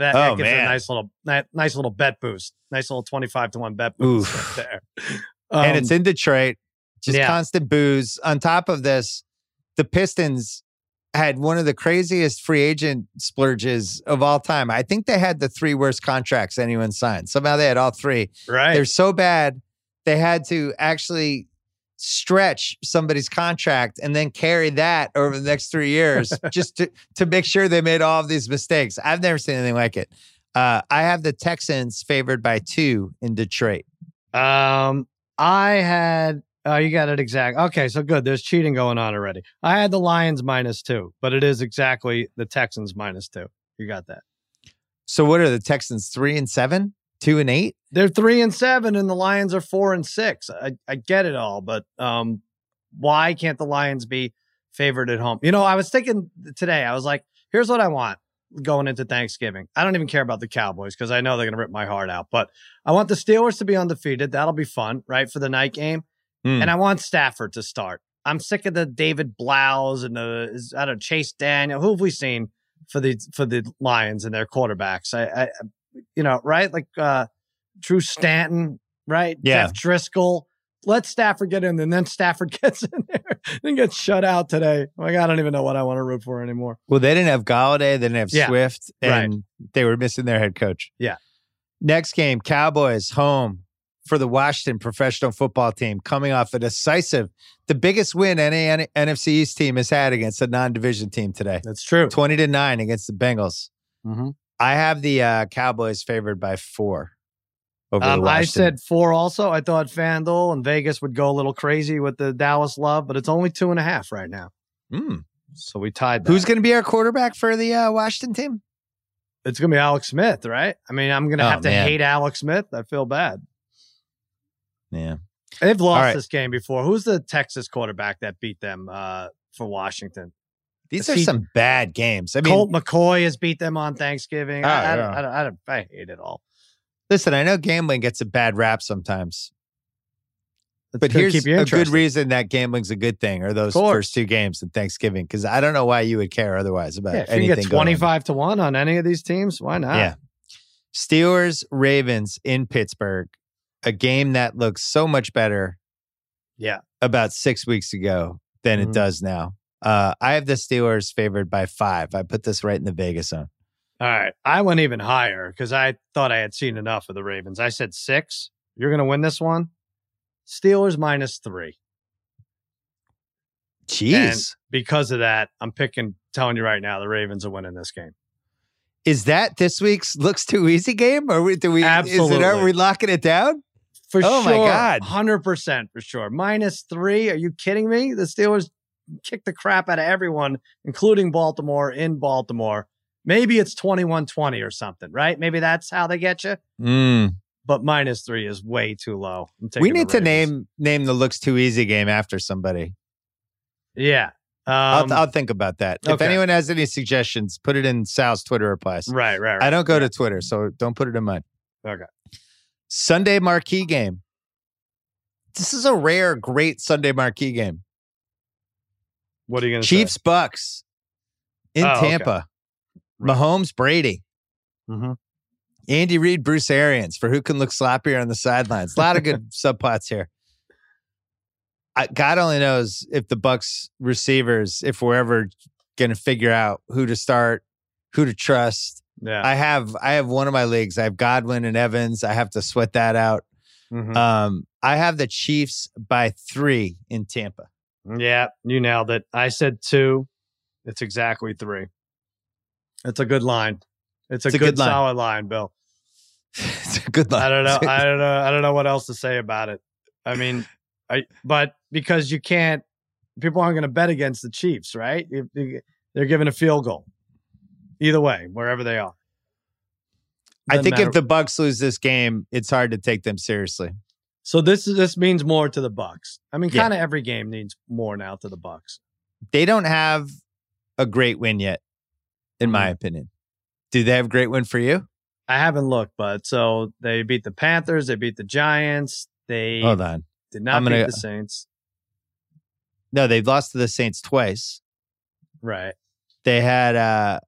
a nice little bet boost. Nice little 25-1 bet boost right there. And it's in Detroit. Just constant booze. On top of this, the Pistons had one of the craziest free agent splurges of all time. I think they had the 3 worst contracts anyone signed. Somehow they had all 3. Right. They're so bad, they had to actually stretch somebody's contract and then carry that over the next 3 years just to make sure they made all of these mistakes. I've never seen anything like it. I have the Texans favored by 2 in Detroit. I had... you got it exact. Okay, so good. There's cheating going on already. I had the Lions -2, but it is exactly the Texans -2. You got that. So what are the Texans, 3-7, 2-8? They're 3-7, and the Lions are 4-6. I get it all, but why can't the Lions be favored at home? I was thinking today. I was like, here's what I want going into Thanksgiving. I don't even care about the Cowboys because I know they're going to rip my heart out. But I want the Steelers to be undefeated. That'll be fun, right, for the night game. And I want Stafford to start. I'm sick of the David Blouse and Chase Daniel. Who have we seen for the Lions and their quarterbacks? Right? Like Drew Stanton, right? Yeah. Jeff Driscoll. Let Stafford get in, and then Stafford gets in there and gets shut out today. Like, I don't even know what I want to root for anymore. Well, they didn't have Galladay, they didn't have Swift, and they were missing their head coach. Yeah. Next game, Cowboys home for the Washington professional football team, coming off a decisive, the biggest win any NFC East team has had against a non-division team today. That's true. 20-9 against the Bengals. Mm-hmm. I have the Cowboys favored by 4 over the Washington. I said 4 also. I thought FanDuel and Vegas would go a little crazy with the Dallas love, but it's only 2.5 right now. So we tied that. Who's going to be our quarterback for the Washington team? It's going to be Alex Smith, right? I mean, I'm going to have to hate Alex Smith. I feel bad. Yeah. They've lost this game before. Who's the Texas quarterback that beat them for Washington? These are some bad games. I mean, Colt McCoy has beat them on Thanksgiving. I I hate it all. Listen, I know gambling gets a bad rap sometimes. But here's a good reason that gambling's a good thing, or those first two games in Thanksgiving, because I don't know why you would care otherwise about anything. If you get 25-1 on any of these teams, why not? Yeah. Steelers, Ravens in Pittsburgh, a game that looks so much better about 6 weeks ago than it does now. I have the Steelers favored by 5. I put this right in the Vegas zone. All right. I went even higher because I thought I had seen enough of the Ravens. I said 6. You're going to win this one. Steelers -3. Jeez. And because of that, I'm telling you right now, the Ravens are winning this game. Is that this week's looks too easy game? Or Absolutely. Are we locking it down? For sure. Oh my God. 100% for sure. -3. Are you kidding me? The Steelers kick the crap out of everyone, including Baltimore in Baltimore. Maybe it's 21-20 or something, right? Maybe that's how they get you. But -3 is way too low. We need to name the looks too easy game after somebody. Yeah. I'll think about that. Okay. If anyone has any suggestions, put it in Sal's Twitter replies. Right. I don't go to Twitter, so don't put it in mine. Okay. Sunday marquee game. This is a rare, great Sunday marquee game. What are you going to say? Chiefs Bucks in Tampa. Okay. Right. Mahomes Brady. Mm-hmm. Andy Reid, Bruce Arians for who can look sloppier on the sidelines. A lot of good subplots here. God only knows if the Bucks receivers, if we're ever going to figure out who to start, who to trust. Yeah. I have one of my leagues. I have Godwin and Evans. I have to sweat that out. Mm-hmm. I have the Chiefs by 3 in Tampa. Yeah, you nailed it. I said 2. It's exactly 3. It's a good line. It's a good solid line, Bill. It's a good line. I don't know what else to say about it. I mean, but because people aren't going to bet against the Chiefs, right? They're given a field goal. Either way, wherever they are. I think if the Bucks lose this game, it's hard to take them seriously. So this means more to the Bucks. I mean, kind of every game needs more now to the Bucks. They don't have a great win yet, in my opinion. Do they have a great win for you? I haven't looked, but so they beat the Panthers, they beat the Giants, they Hold on. did not beat the Saints. No, they've lost to the Saints twice. Right. They had,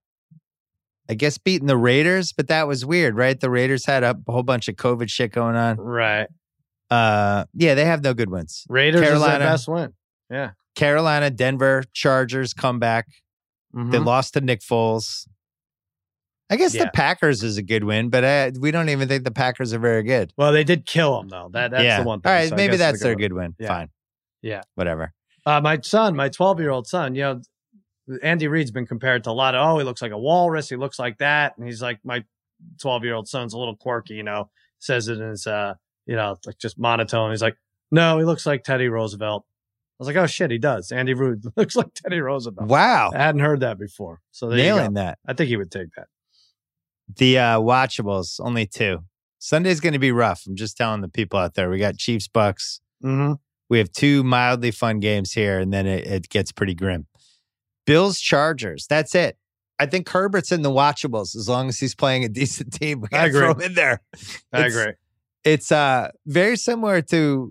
I guess, beaten the Raiders, but that was weird, right? The Raiders had a whole bunch of COVID shit going on. Right. They have no good wins. Raiders is their best win. Yeah. Carolina, Denver, Chargers come back. Mm-hmm. They lost to Nick Foles. I guess the Packers is a good win, but we don't even think the Packers are very good. Well, they did kill them, though. That's the one thing. All right, so maybe that's their good win. Yeah. Fine. Yeah. Whatever. My 12-year-old son, Andy Reid's been compared to a lot of, he looks like a walrus. He looks like that. And he's like, my 12-year-old son's a little quirky, says it in his, like just monotone. He's like, no, he looks like Teddy Roosevelt. I was like, oh shit, he does. Andy Reid looks like Teddy Roosevelt. Wow. I hadn't heard that before. So nailing that. I think he would take that. The watchables, only 2. Sunday's going to be rough. I'm just telling the people out there. We got Chiefs Bucks. Mm-hmm. We have 2 mildly fun games here, and then it gets pretty grim. Bills Chargers. That's it. I think Herbert's in the watchables as long as he's playing a decent team. We got to throw him in there. I agree. It's very similar to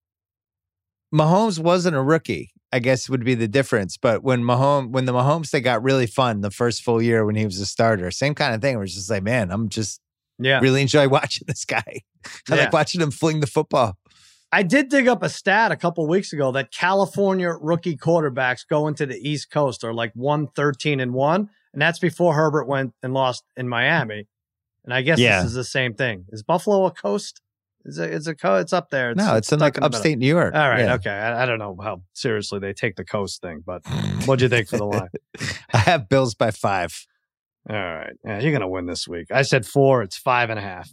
Mahomes wasn't a rookie, I guess would be the difference. But when the Mahomes thing got really fun the first full year when he was a starter, same kind of thing. It was just like, man, I'm just really enjoy watching this guy. I like watching him fling the football. I did dig up a stat a couple weeks ago that California rookie quarterbacks going to the East Coast are like 1-13-1, and that's before Herbert went and lost in Miami. And I guess this is the same thing. Is Buffalo a coast? It's up there. It's in like upstate New York. All right. Yeah. Okay. I don't know how seriously they take the coast thing, but what'd you think for the line? I have Bills by 5. All right. Yeah, you're going to win this week. I said 4. It's 5.5.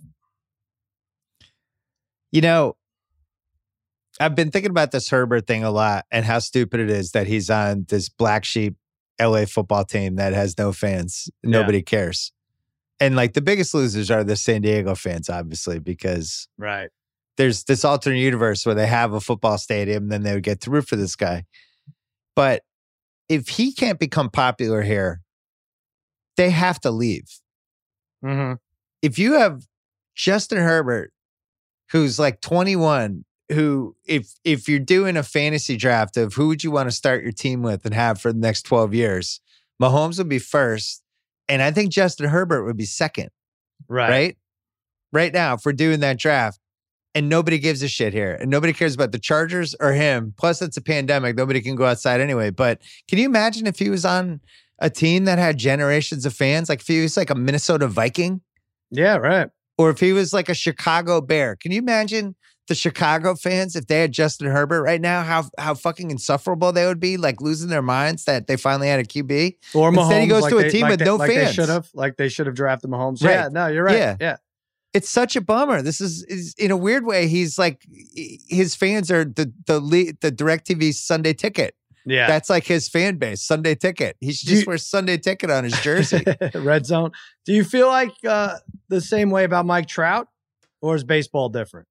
I've been thinking about this Herbert thing a lot and how stupid it is that he's on this black sheep LA football team that has no fans. Nobody cares. And like the biggest losers are the San Diego fans, obviously, because there's this alternate universe where they have a football stadium, then they would get to root for this guy. But if he can't become popular here, they have to leave. Mm-hmm. If you have Justin Herbert, who's like 21, who if you're doing a fantasy draft of who would you want to start your team with and have for the next 12 years, Mahomes would be first. And I think Justin Herbert would be second. Right now, if we're doing that draft, and nobody gives a shit here, and nobody cares about the Chargers or him. Plus, it's a pandemic; nobody can go outside anyway. But can you imagine if he was on a team that had generations of fans? Like if he was like a Minnesota Viking, yeah, right. Or if he was like a Chicago Bear. Can you imagine the Chicago fans if they had Justin Herbert right now? How fucking insufferable they would be, like losing their minds that they finally had a QB. Or Mahomes, instead he goes to a team with no fans. They should have drafted Mahomes. Right. Yeah, no, you're right. Yeah. It's such a bummer. This is in a weird way. He's like his fans are the DirecTV Sunday Ticket. Yeah, that's like his fan base. Sunday Ticket. He should just wear Sunday Ticket on his jersey. Red Zone. Do you feel like the same way about Mike Trout, or is baseball different?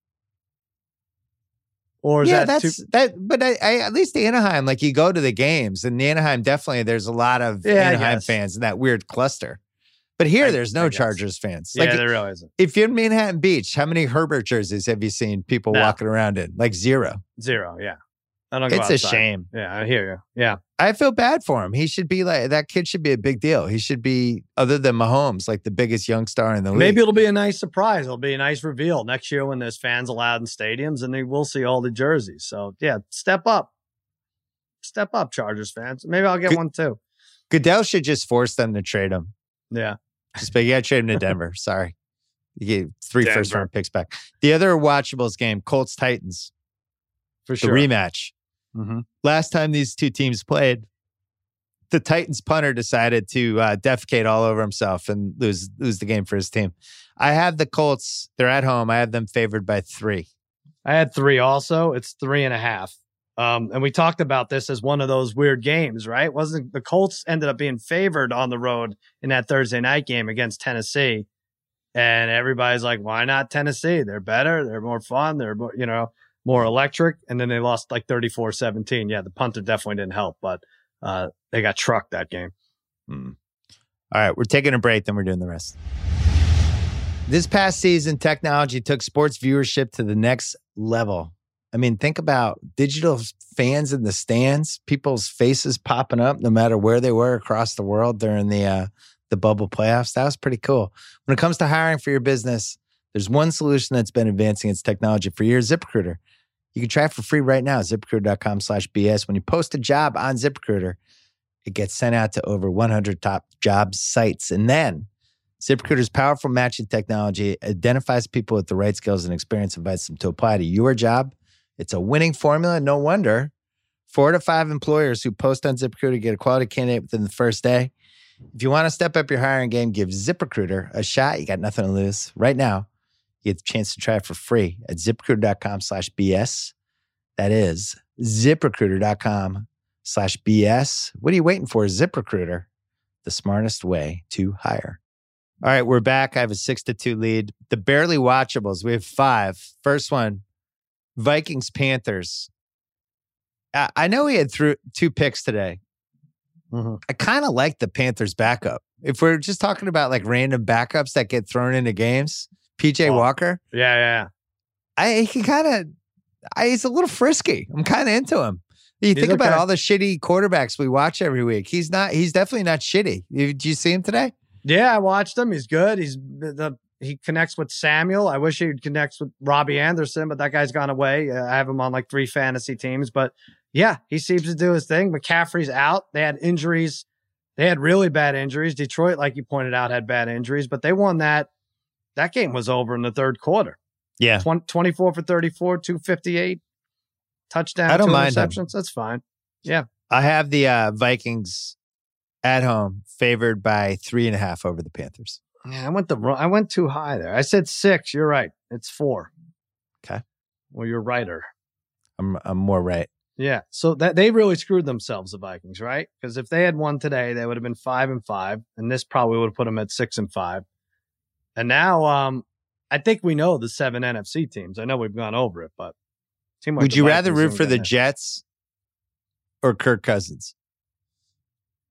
Or is that? But I at least Anaheim, like you go to the games, and Anaheim definitely there's a lot of Anaheim fans in that weird cluster. But here, there's no Chargers fans. Like, there really isn't. If you're in Manhattan Beach, how many Herbert jerseys have you seen people walking around in? Like zero. Yeah. I don't it's a shame. Yeah, I hear you. Yeah. I feel bad for him. He should be like, that kid should be a big deal. He should be, other than Mahomes, like the biggest young star in the league. Maybe it'll be a nice surprise. It'll be a nice reveal next year when there's fans allowed in stadiums and they will see all the jerseys. So, yeah, step up. Step up, Chargers fans. Maybe I'll get one too. Goodell should just force them to trade him. Yeah. Just you got to trade him to Denver. Sorry. You get 3 first-round picks back. The other watchables game, Colts-Titans. For sure. The rematch. Mm-hmm. Last time these two teams played, the Titans punter decided to defecate all over himself and lose the game for his team. I have the Colts. They're at home. I have them favored by 3. I had 3 also. It's 3.5. And we talked about this as one of those weird games, right? Wasn't the Colts ended up being favored on the road in that Thursday night game against Tennessee. And everybody's like, why not Tennessee? They're better. They're more fun. They're more, more electric. And then they lost like 34-17. Yeah, the punter definitely didn't help, but they got trucked that game. All right, we're taking a break, then we're doing the rest. This past season, technology took sports viewership to the next level. I mean, think about digital fans in the stands, people's faces popping up no matter where they were across the world during the bubble playoffs. That was pretty cool. When it comes to hiring for your business, there's one solution that's been advancing its technology for years, ZipRecruiter. You can try it for free right now, ZipRecruiter.com/BS. When you post a job on ZipRecruiter, it gets sent out to over 100 top job sites. And then ZipRecruiter's powerful matching technology identifies people with the right skills and experience, invites them to apply to your job. It's a winning formula. No wonder 4 to 5 employers who post on ZipRecruiter get a quality candidate within the first day. If you want to step up your hiring game, give ZipRecruiter a shot. You got nothing to lose. Right now, you get the chance to try it for free at ZipRecruiter.com/BS. That is ZipRecruiter.com/BS. What are you waiting for? ZipRecruiter, the smartest way to hire. All right, we're back. I have a 6-2 lead. The barely watchables. We have 5. First one, Vikings-Panthers. I know we had 2 picks today. Mm-hmm. I kind of like the Panthers backup. If we're just talking about like random backups that get thrown into games, PJ Walker. Yeah. He's a little frisky. I'm kind of into him. You think about all the shitty quarterbacks we watch every week. He's definitely not shitty. Did you see him today? Yeah, I watched him. He's good. He connects with Samuel. I wish he'd connect with Robbie Anderson, but that guy's gone away. I have him on like 3 fantasy teams, but yeah, he seems to do his thing. McCaffrey's out. They had injuries. They had really bad injuries. Detroit, like you pointed out, had bad injuries, but they won that. That game was over in the third quarter. Yeah. 24 for 34, 258. Touchdown, I don't 2 mind interceptions. him. That's fine. Yeah. I have the Vikings at home favored by 3.5 over the Panthers. Yeah, I went too high there. I said 6. You're right. It's 4. Okay. Well, you're righter. I'm more right. Yeah. So that they really screwed themselves, the Vikings, right? Because if they had won today, they would have been 5-5, and this probably would have put them at 6-5. And now, I think we know the 7 NFC teams. I know we've gone over it, but would you rather root for the Jets or Kirk Cousins?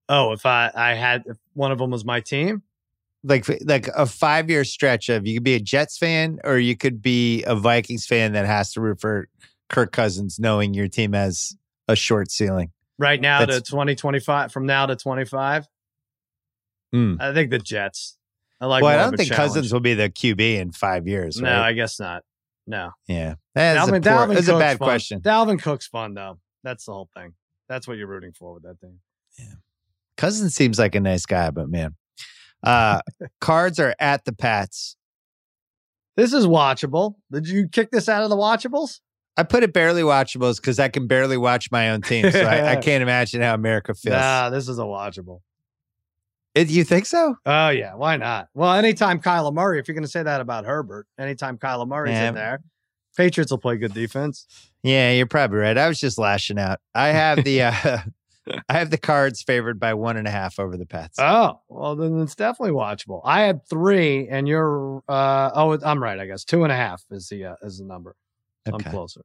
Oh, if one of them was my team? Like a 5-year stretch of you could be a Jets fan or you could be a Vikings fan that has to root for Kirk Cousins knowing your team has a short ceiling. Right now to 2025, from now to 25? I think the Jets. I don't think Cousins will be the QB in 5 years, right? No, I guess not. No. Yeah. That's a bad question. Dalvin Cook's fun, though. That's the whole thing. That's what you're rooting for with that thing. Yeah. Cousins seems like a nice guy, but man. Cards are at the Pats. This is watchable. Did you kick this out of the watchables? I put it barely watchables because I can barely watch my own team. So I can't imagine how America feels. Nah, this is a watchable. You think so? Oh, yeah. Why not? Well, anytime Kyler Murray, if you're going to say that about Herbert, anytime Kyler Murray's in there, Patriots will play good defense. Yeah, you're probably right. I was just lashing out. I have the I have the Cards favored by 1.5 over the Pats. Oh, well, then it's definitely watchable. I had 3, and you're I'm right, I guess. 2.5 is the number. So okay. I'm closer.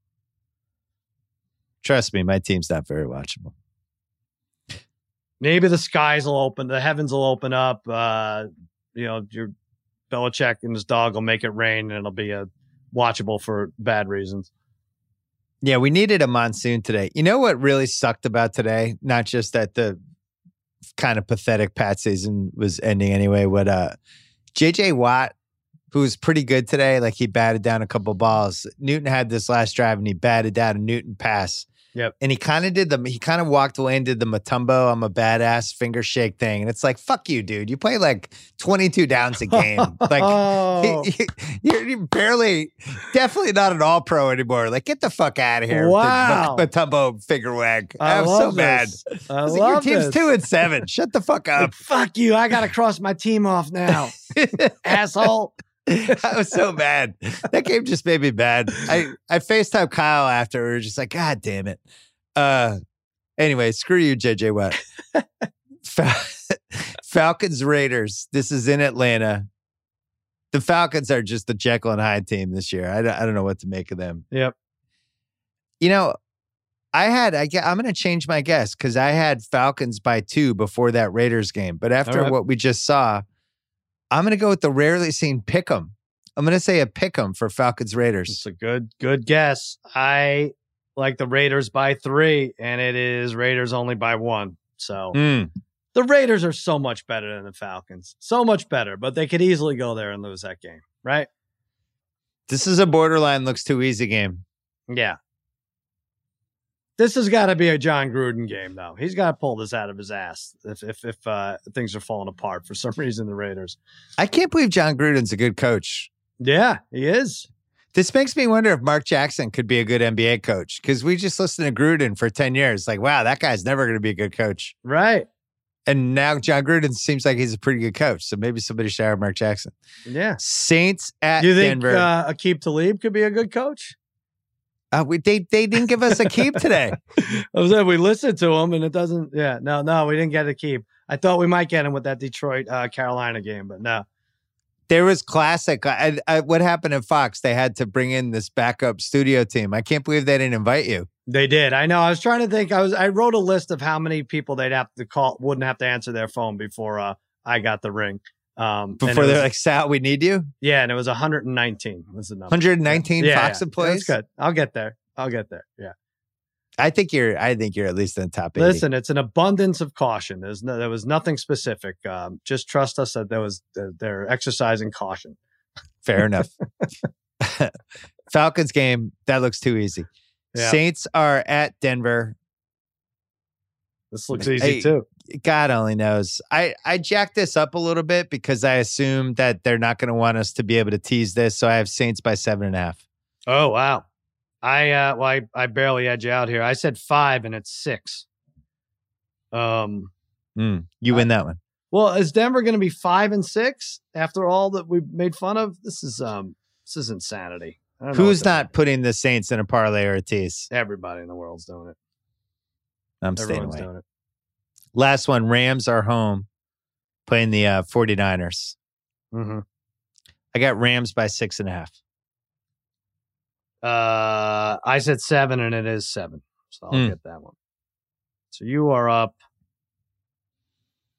Trust me, my team's not very watchable. Maybe the skies will open, the heavens will open up. Your Belichick and his dog will make it rain, and it'll be watchable for bad reasons. Yeah, we needed a monsoon today. You know what really sucked about today? Not just that the kind of pathetic Pat season was ending anyway. What J.J. Watt, who was pretty good today, like he batted down a couple balls. Newton had this last drive and he batted down a Newton pass. Yep. And he kind of walked away and did the Matumbo, I'm a badass finger shake thing. And it's like, fuck you, dude. You play like 22 downs a game. Like you're definitely not an all pro anymore. Like get the fuck out of here. Wow. With the Matumbo finger wag. I'm so mad. I love your team's 2-7. Shut the fuck up. Fuck you. I got to cross my team off now. Asshole. I was so mad. That game just made me mad. I FaceTime Kyle after. We were just like, God damn it. Anyway, screw you, JJ Watt. Falcons Raiders. This is in Atlanta. The Falcons are just the Jekyll and Hyde team this year. I don't know what to make of them. Yep. You know, I'm going to change my guess because I had Falcons by 2 before that Raiders game. But after what we just saw, I'm going to go with the rarely seen pick'em. I'm going to say a pick'em for Falcons Raiders. It's a good guess. I like the Raiders by 3, and it is Raiders only by 1. So the Raiders are so much better than the Falcons. So much better, but they could easily go there and lose that game, right? This is a borderline looks too easy game. Yeah. This has got to be a John Gruden game, though. He's got to pull this out of his ass if things are falling apart for some reason, the Raiders. I can't believe John Gruden's a good coach. Yeah, he is. This makes me wonder if Mark Jackson could be a good NBA coach because we just listened to Gruden for 10 years. Like, wow, that guy's never going to be a good coach. Right. And now John Gruden seems like he's a pretty good coach. So maybe somebody should hire Mark Jackson. Yeah. Saints at Denver. Do you think Aqib Talib could be a good coach? They didn't give us Aqib today. I was saying we listened to him and it doesn't. Yeah, no, we didn't get Aqib. I thought we might get him with that Detroit Carolina game, but no. There was classic. What happened at Fox? They had to bring in this backup studio team. I can't believe they didn't invite you. They did. I know. I was trying to think. I wrote a list of how many people they'd have to call, wouldn't have to answer their phone before I got the ring. Before they're like, Sal, we need you? Yeah, and it was 119 was the number. 119 Fox employees? That's good. I'll get there. Yeah. I think you're at least in the top 80. Listen, it's an abundance of caution. There was nothing specific. Just trust us that they're exercising caution. Fair enough. Falcons game, that looks too easy. Yeah. Saints are at Denver. This looks easy too. God only knows. I jacked this up a little bit because I assume that they're not going to want us to be able to tease this. So I have Saints by 7.5. Oh, wow. I barely edge out here. I said 5 and it's 6. You win that one. Well, is Denver going to be 5 and 6 after all that we've made fun of? This is insanity. Who's not putting the Saints in a parlay or a tease? Everybody in the world's doing it. I'm staying away. Doing it. Last one, Rams are home playing the 49ers. Mm-hmm. I got Rams by 6.5. I said 7 and it is 7. So I'll get that one. So you are up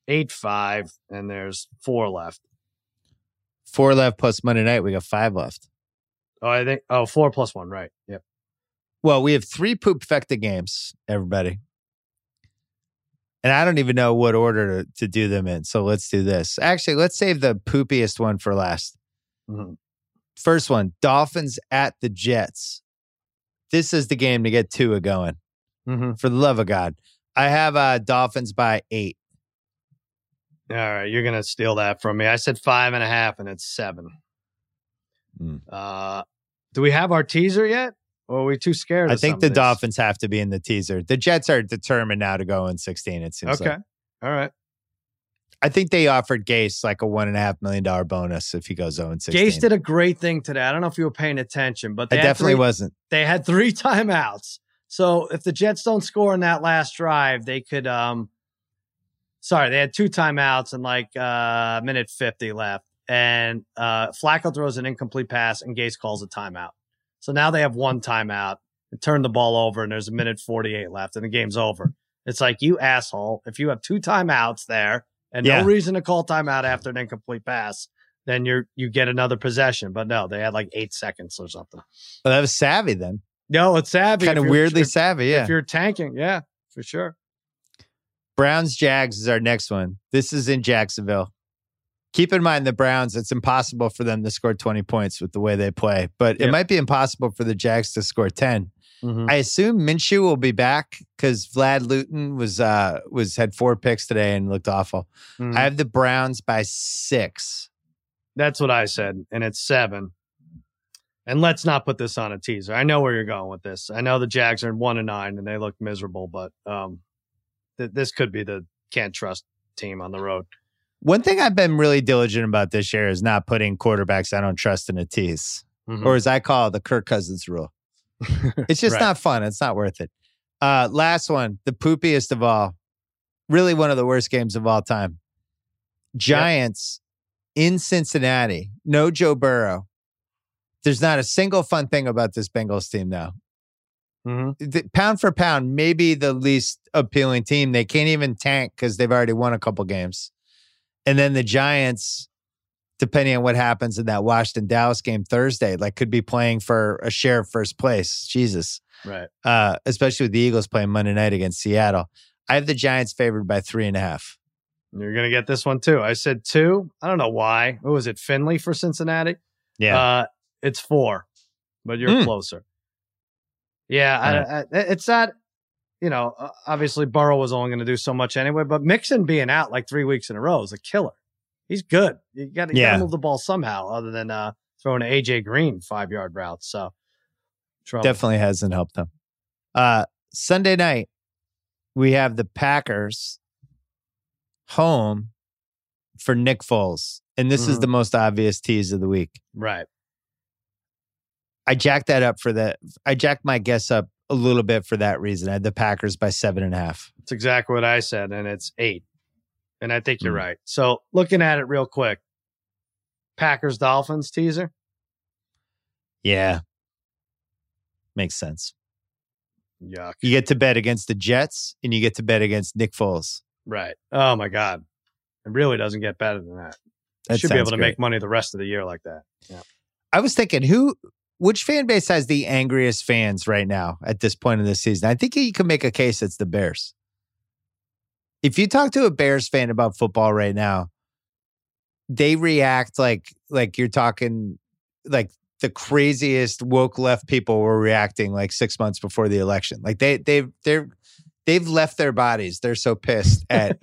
8-5, and there's 4 left. 4 left plus Monday night. We got 5 left. Oh, 4 plus 1, right? Yep. Well, we have 3 poop-fecta games, everybody. And I don't even know what order to do them in. So let's do this. Actually, let's save the poopiest one for last. Mm-hmm. First one, Dolphins at the Jets. This is the game to get Tua going. Mm-hmm. For the love of God. I have Dolphins by 8. All right, you're going to steal that from me. I said 5.5, and it's 7. Do we have our teaser yet? Or are we too scared? I think the Dolphins have to be in the teaser. The Jets are determined now to go in 16, it seems like. All right. I think they offered Gase like a $1.5 million bonus if he goes 0-16. Gase did a great thing today. I don't know if you were paying attention, but I definitely wasn't. They had 3 timeouts. So if the Jets don't score in that last drive, they could they had 2 timeouts and like minute 50 left. And Flacco throws an incomplete pass and Gase calls a timeout. So now they have 1 timeout and turn the ball over, and there's a minute 48 left, and the game's over. It's like, you asshole, if you have 2 timeouts there and no reason to call timeout after an incomplete pass, then you get another possession. But no, they had like 8 seconds or something. Well, that was savvy then. No, it's savvy. Kind of weirdly savvy, yeah. If you're tanking, yeah, for sure. Browns-Jags is our next one. This is in Jacksonville. Keep in mind the Browns, it's impossible for them to score 20 points with the way they play, but it might be impossible for the Jags to score 10. Mm-hmm. I assume Minshew will be back because Vlad Luton had 4 picks today and looked awful. Mm-hmm. I have the Browns by 6. That's what I said, and it's 7. And let's not put this on a teaser. I know where you're going with this. I know the Jags are 1-9 and they look miserable, but this could be the can't trust team on the road. One thing I've been really diligent about this year is not putting quarterbacks I don't trust in a tease, or as I call it, the Kirk Cousins rule. It's just not fun. It's not worth it. Last one, the poopiest of all, really one of the worst games of all time. Giants in Cincinnati. No Joe Burrow. There's not a single fun thing about this Bengals team now. Mm-hmm. Pound for pound, maybe the least appealing team. They can't even tank because they've already won a couple games. And then the Giants, depending on what happens in that Washington-Dallas game Thursday, like could be playing for a share of first place. Jesus. Right. Especially with the Eagles playing Monday night against Seattle. I have the Giants favored by 3.5. You're going to get this one too. I said 2. I don't know why. What was it? Finley for Cincinnati? Yeah. It's 4, but you're closer. Yeah. It's not, obviously Burrow was only going to do so much anyway, but Mixon being out like 3 weeks in a row is a killer. He's good. You got to move the ball somehow other than throwing an AJ Green 5-yard routes. So trouble. Definitely hasn't helped them. Sunday night, we have the Packers home for Nick Foles. And this is the most obvious tease of the week. Right. I jacked my guess up a little bit for that reason. I had the Packers by 7.5. That's exactly what I said, and it's 8. And I think you're right. So looking at it real quick, Packers Dolphins teaser. Yeah. Makes sense. Yuck. You get to bet against the Jets and you get to bet against Nick Foles. Right. Oh my God. It really doesn't get better than that. You should be able to make money the rest of the year like that. Yeah. I was thinking which fan base has the angriest fans right now at this point in the season? I think you can make a case it's the Bears. If you talk to a Bears fan about football right now, they react like you're talking like the craziest woke left people were reacting like 6 months before the election. Like they've left their bodies. They're so pissed at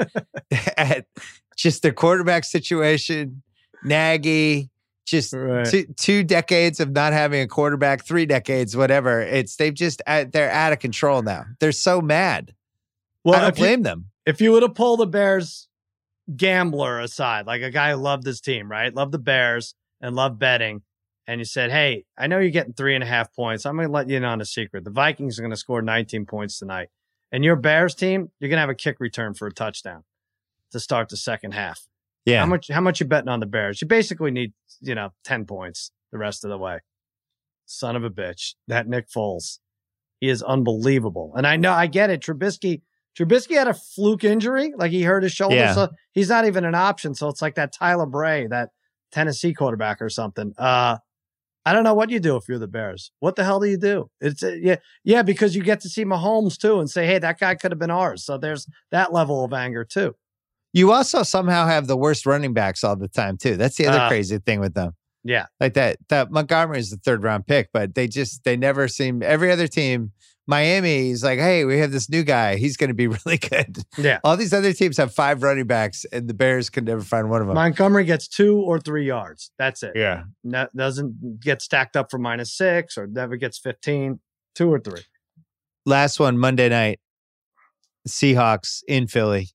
just their quarterback situation, Nagy, just 2 decades of not having a quarterback, 3 decades, whatever. They're out of control now. They're so mad. Well, I don't blame them. If you were to pull the Bears gambler aside, like a guy who loved his team, right? Loved the Bears and loved betting. And you said, hey, I know you're getting 3.5 points. I'm going to let you in on a secret. The Vikings are going to score 19 points tonight. And your Bears team, you're going to have a kick return for a touchdown to start the second half. Yeah. How much you betting on the Bears? You basically need, 10 points the rest of the way. Son of a bitch. That Nick Foles. He is unbelievable. And I know, I get it. Trubisky Trubisky had a fluke injury, like he hurt his shoulder, Yeah. so he's not even an option. So it's like that Tyler Bray, that Tennessee quarterback or something. I don't know what you do if you're the Bears. What the hell do you do? It's yeah, because you get to see Mahomes too and say, hey, that guy could have been ours. So there's that level of anger too. You also somehow have the worst running backs all the time too. That's the other crazy thing with them. Yeah. Like that Montgomery is the 3rd round pick, but they never seem, every other team, Miami is like, hey, we have this new guy. He's going to be really good. Yeah. All these other teams have 5 running backs and the Bears can never find one of them. Montgomery gets 2 or 3 yards. That's it. Yeah. Doesn't get stacked up for -6 or never gets 15, 2 or 3. Last one, Monday night, Seahawks in Philly.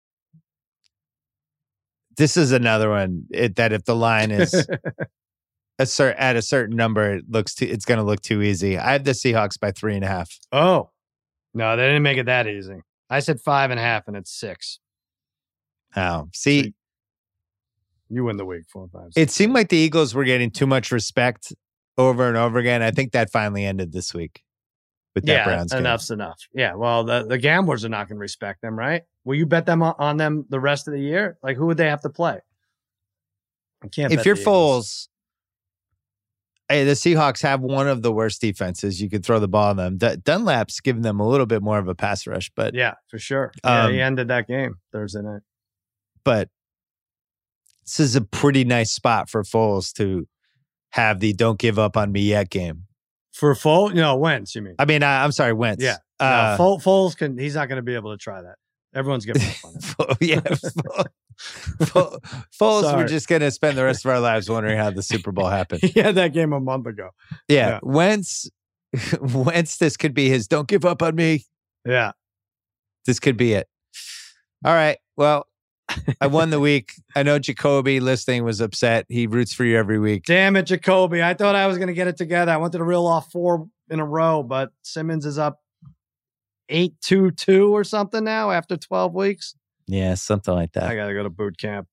This is another one that if the line is at a certain number, it's going to look too easy. I have the Seahawks by 3.5. Oh, no, they didn't make it that easy. I said 5.5 and it's 6. Oh, see, you win the week 4 5. It seemed like the Eagles were getting too much respect over and over again. I think that finally ended this week with that Browns game. Enough's enough. Yeah, well, the gamblers are not going to respect them, right? Will you bet them on them the rest of the year? Like, who would they have to play? I can't. If you're Foles, hey, the Seahawks have one of the worst defenses. You could throw the ball on them. Dunlap's giving them a little bit more of a pass rush, but yeah, for sure. Yeah, he ended that game Thursday night. But this is a pretty nice spot for Foles to have the "Don't give up on me yet" game. For Foles, Wentz. You mean? I mean, I'm sorry, Wentz. Yeah, Foles can. He's not going to be able to try that. Everyone's giving up on it. Yeah, Foles. We're just going to spend the rest of our lives wondering how the Super Bowl happened. He had that game a month ago. Yeah. Wentz. This could be his "Don't give up on me." Yeah, this could be it. All right. Well, I won the week. I know Jacoby listening was upset. He roots for you every week. Damn it, Jacoby. I thought I was going to get it together. I wanted to reel off 4 in a row, but Simmons is up 8-2-2 or something now after 12 weeks. Yeah, something like that. I got to go to boot camp.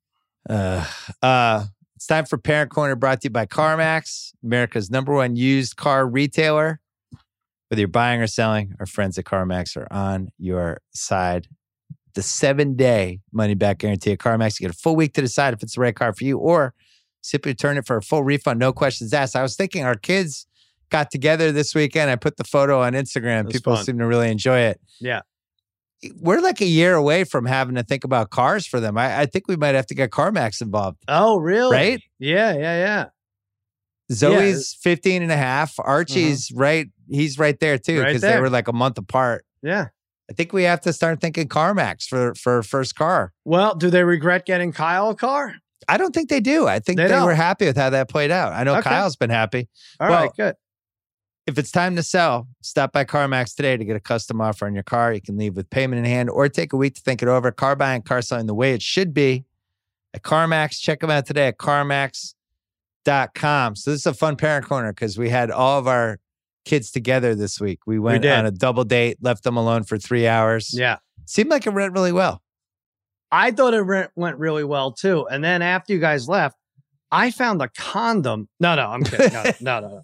It's time for Parent Corner, brought to you by CarMax, America's #1 used car retailer. Whether you're buying or selling, our friends at CarMax are on your side. The 7-day money-back guarantee at CarMax. You get a full week to decide if it's the right car for you, or simply return it for a full refund, no questions asked. I was thinking our kids got together this weekend. I put the photo on Instagram. People seem to really enjoy it. Yeah. We're like a year away from having to think about cars for them. I think we might have to get CarMax involved. Oh, really? Right? Yeah. Zoe's 15 and a half. Archie's right. He's right there too, because they were like a month apart. Yeah. I think we have to start thinking CarMax for our first car. Well, do they regret getting Kyle a car? I don't think they do. I think they were happy with how that played out. I know Kyle's been happy. All right, good. If it's time to sell, stop by CarMax today to get a custom offer on your car. You can leave with payment in hand or take a week to think it over. Car buying, car selling the way it should be at CarMax. Check them out today at CarMax.com. So this is a fun Parent Corner because we had all of our kids together this week. We went on a double date, left them alone for 3 hours. Yeah. Seemed like it went really well. I thought it went really well too. And then after you guys left, I found a condom. No, I'm kidding. No.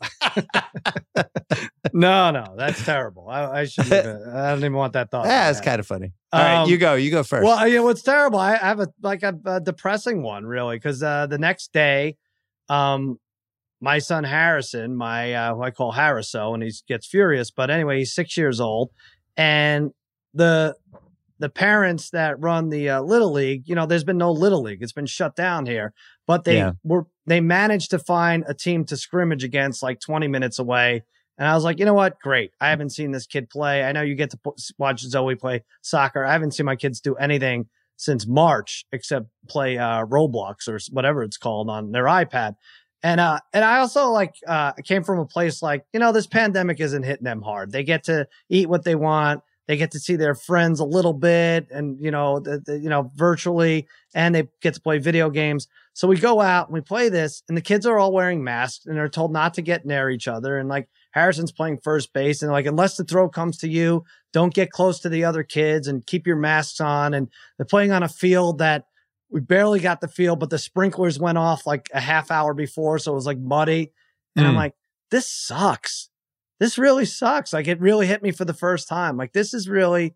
No, that's terrible. I shouldn't even, I don't even want that thought. Yeah, it's kind of funny. All right, you go first. Well, what's terrible, I have a depressing one, really, because the next day, my son Harrison, who I call Harriso, and he gets furious, but anyway, he's 6 years old, and the parents that run the Little League, there's been no Little League. It's been shut down here, but they managed to find a team to scrimmage against like 20 minutes away. And I was like, you know what? Great. I haven't seen this kid play. I know you get to watch Zoe play soccer. I haven't seen my kids do anything since March except play Roblox or whatever it's called on their iPad. And I also came from a place this pandemic isn't hitting them hard. They get to eat what they want. They get to see their friends a little bit and, virtually, and they get to play video games. So we go out and we play this, and the kids are all wearing masks and they're told not to get near each other. And Harrison's playing first base, and unless the throw comes to you, don't get close to the other kids and keep your masks on. And they're playing on a field that we barely got the field, but the sprinklers went off like a half hour before. So it was muddy. And I'm like, this sucks. This really sucks. It really hit me for the first time. This is really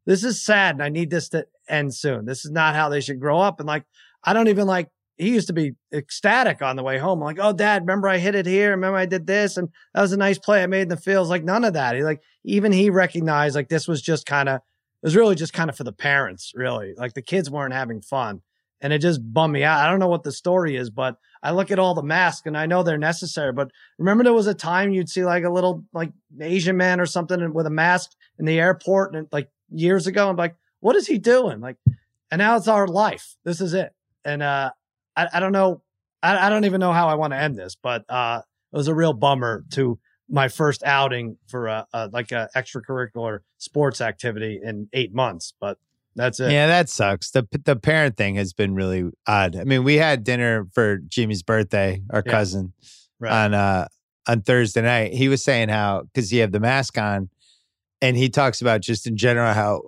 this is sad and I need this to end soon. This is not how they should grow up. And like, I don't even like, he used to be ecstatic on the way home. I'm like, oh, Dad, remember I hit it here? Remember I did this? And that was a nice play I made in the field. Like none of that. Even he recognized like this was just kind of, it was really just kind of for the parents, really. Like the kids weren't having fun. And it just bummed me out. I don't know what the story is, but I look at all the masks and I know they're necessary. But remember there was a time you'd see like a little like Asian man or something with a mask in the airport and like years ago. I'm like, what is he doing? Like, and now it's our life. This is it. And I don't know. I don't even know how I want to end this, but it was a real bummer to my first outing for like a extracurricular sports activity in 8 months. But that's it. Yeah, that sucks. The parent thing has been really odd. I mean, we had dinner for Jimmy's birthday, our cousin, right, on Thursday night. He was saying how, because he had the mask on, and he talks about just in general how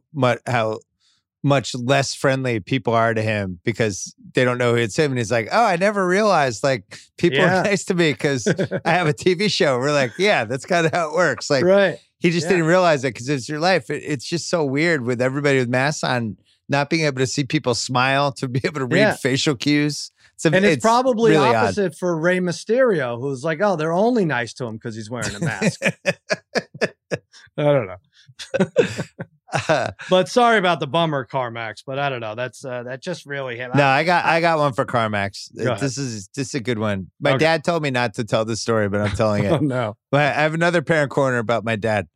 much less friendly people are to him because they don't know it's him. And he's like, oh, I never realized like people are nice to me because I have a TV show. We're like, yeah, that's kind of how it works. Like, right. He just didn't realize it because it's your life. It's just so weird with everybody with masks on, not being able to see people smile, to be able to read facial cues. It's probably really opposite for Rey Mysterio, who's like, oh, they're only nice to him because he's wearing a mask. I don't know. But sorry about the bummer, CarMax. But I don't know. That's that just really hit. No, I got one for CarMax. This is a good one. My dad told me not to tell this story, but I'm telling it. Oh, no. But I have another parent corner about my dad.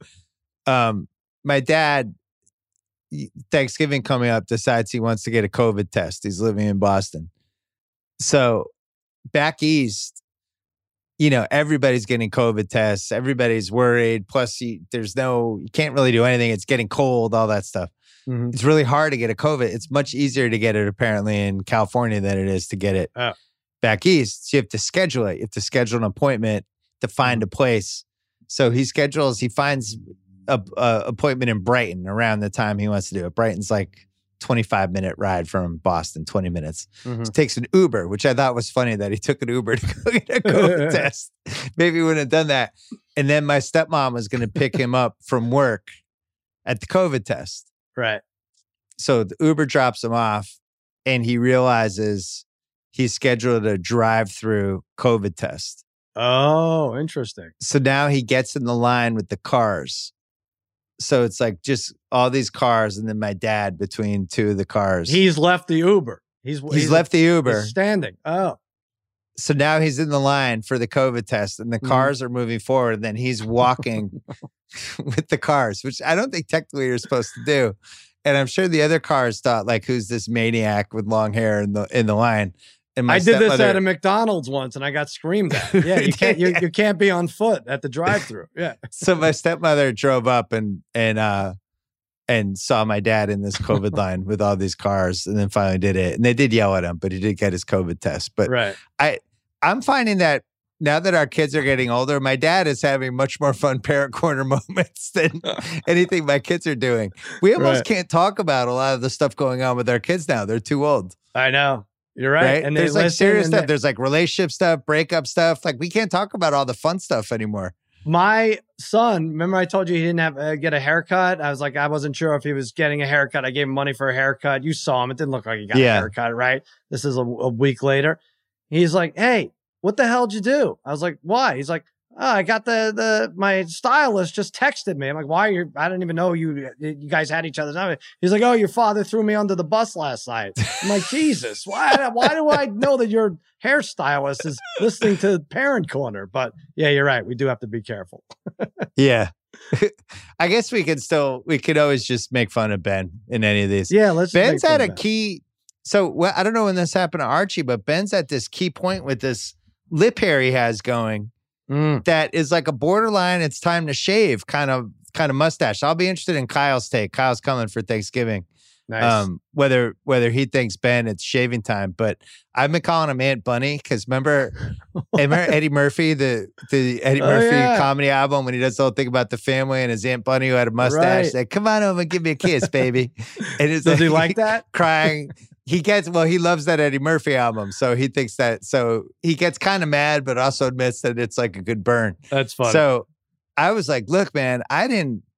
My dad, Thanksgiving coming up, decides he wants to get a COVID test. He's living in Boston. So back east, everybody's getting COVID tests. Everybody's worried. Plus, you can't really do anything. It's getting cold, all that stuff. Mm-hmm. It's really hard to get a COVID. It's much easier to get it apparently in California than it is to get it back east. So you have to schedule it. You have to schedule an appointment to find a place. So he finds a appointment in Brighton around the time he wants to do it. Brighton's like 25-minute ride from Boston, 20 minutes. Mm-hmm. So takes an Uber, which I thought was funny that he took an Uber to go get a COVID test. Maybe he wouldn't have done that. And then my stepmom was going to pick him up from work at the COVID test. Right. So the Uber drops him off and he realizes he's scheduled a drive-through COVID test. Oh, interesting. So now he gets in the line with the cars. So it's like just all these cars and then my dad between two of the cars. He's left the Uber. He's left the Uber. He's standing. Oh. So now he's in the line for the COVID test and the cars are moving forward. And then he's walking with the cars, which I don't think technically you're supposed to do. And I'm sure the other cars thought like, who's this maniac with long hair in the line? And I did this at a McDonald's once and I got screamed at. Yeah, you can't you can't be on foot at the drive-thru. Yeah. So my stepmother drove up and saw my dad in this COVID line with all these cars and then finally did it. And they did yell at him, but he did get his COVID test. But I'm finding that now that our kids are getting older, my dad is having much more fun parent corner moments than anything my kids are doing. We almost can't talk about a lot of the stuff going on with our kids now. They're too old. I know. You're right. And there's like serious stuff. There's like relationship stuff, breakup stuff. Like we can't talk about all the fun stuff anymore. My son, remember I told you he didn't have get a haircut? I was like, I wasn't sure if he was getting a haircut. I gave him money for a haircut. You saw him. It didn't look like he got a haircut, right? This is a week later. He's like, hey, what the hell did you do? I was like, why? He's like, oh, I got my stylist just texted me. I'm like, why? I didn't even know you guys had each other's number. He's like, oh, your father threw me under the bus last night. I'm like, Jesus, why do I know that your hairstylist is listening to Parent Corner? But yeah, you're right. We do have to be careful. Yeah. I guwe could always just make fun of Ben in any of these. Yeah, Ben's at a key. So I don't know when this happened to Archie, but Ben's at this key point with this lip hair he has going. That is like a borderline, it's time to shave kind of mustache. I'll be interested in Kyle's take. Kyle's coming for Thanksgiving. Nice. Whether he thinks Ben, it's shaving time. But I've been calling him Aunt Bunny because remember Eddie Murphy, the Eddie Murphy comedy album when he does the whole thing about the family and his Aunt Bunny who had a mustache. Right. Like, come on over and give me a kiss, baby. And it's does he like that? Crying. He loves that Eddie Murphy album. So he thinks that, so he gets kind of mad, but also admits that it's like a good burn. That's funny. So I was like, look, man, I didn't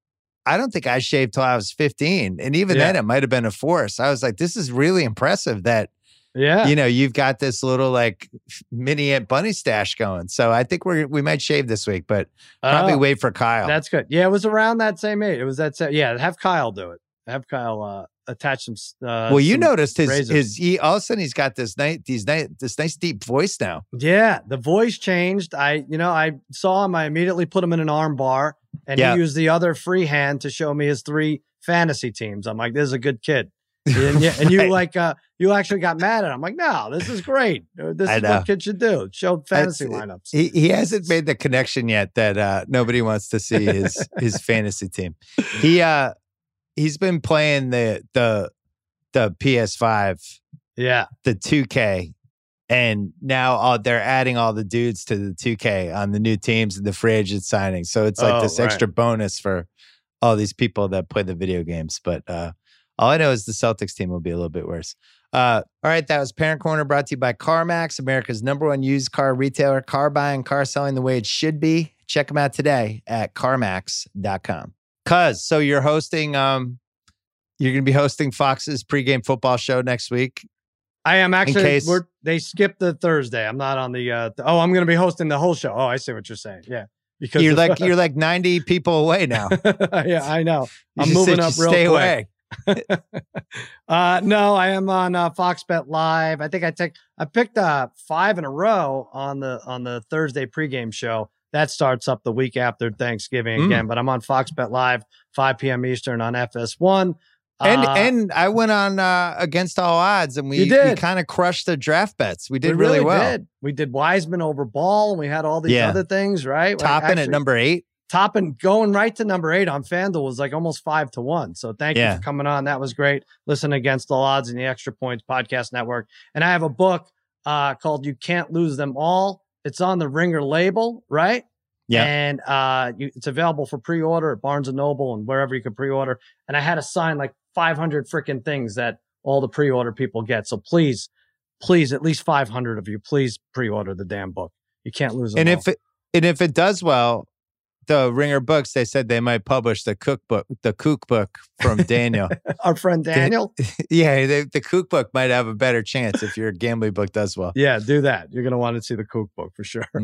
I don't think I shaved till I was 15. And even then it might have been a force. I was like, this is really impressive that, you've got this little like mini Aunt Bunny stash going. So I think we might shave this week, but probably wait for Kyle. That's good. Yeah, it was around that same age. It was that same, have Kyle do it. Have Kyle attach some. Well, you noticed razors. he all of a sudden he's got this nice deep voice now. Yeah, the voice changed. I saw him. I immediately put him in an arm bar, and he used the other free hand to show me his 3 fantasy teams. I'm like, this is a good kid. And you you actually got mad at him. I'm like, no, this is great. This is what kids should do. Show fantasy lineups. He hasn't made the connection yet that nobody wants to see his fantasy team. He's been playing the PS5, the 2K, and now they're adding all the dudes to the 2K on the new teams and the free agent signing. So it's like this extra bonus for all these people that play the video games. But all I know is the Celtics team will be a little bit worse. All right, that was Parent Corner, brought to you by CarMax, America's #1 used car retailer. Car buying, car selling the way it should be. Check them out today at CarMax.com. So you're hosting, you're going to be hosting Fox's pregame football show next week. I am actually. They skipped the Thursday. I'm not on the. I'm going to be hosting the whole show. Oh, I see what you're saying. Yeah, because you're like 90 people away now. Yeah, I know. I'm moving up real quick. Away. No, I am on Fox Bet Live. I think I picked 5 in a row on the Thursday pregame show. That starts up the week after Thanksgiving again, but I'm on Fox Bet Live, 5 p.m. Eastern on FS1. And I went on Against All Odds, and we kind of crushed the draft bets. We did really well. We did Wiseman over Ball, and we had all these other things, right? Topping at number 8. Topping, going right to number 8 on FanDuel was like almost 5-1. So thank you for coming on. That was great. Listen Against All Odds and the Extra Points Podcast Network. And I have a book called You Can't Lose Them All. It's on the Ringer label, right? Yeah. And it's available for pre-order at Barnes & Noble and wherever you can pre-order. And I had to sign like 500 freaking things that all the pre-order people get. So please, at least 500 of you, please pre-order the damn book. You can't lose them all. If it does well, the Ringer Books, they said they might publish the cookbook from Daniel. Our friend Daniel? The cookbook might have a better chance if your gambling book does well. Yeah, do that. You're going to want to see the cookbook for sure.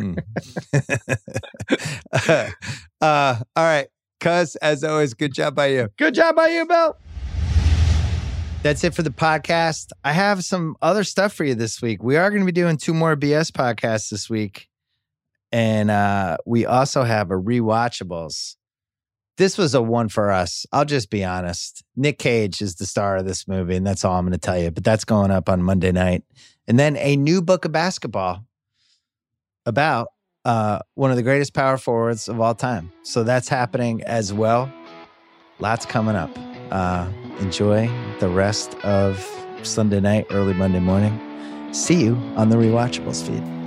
All right. Cuz, as always, good job by you. Good job by you, Bill. That's it for the podcast. I have some other stuff for you this week. We are going to be doing 2 more BS podcasts this week. And we also have a Rewatchables. This was a one for us. I'll just be honest. Nick Cage is the star of this movie, and that's all I'm going to tell you. But that's going up on Monday night. And then a new book of basketball about one of the greatest power forwards of all time. So that's happening as well. Lots coming up. Enjoy the rest of Sunday night, early Monday morning. See you on the Rewatchables feed.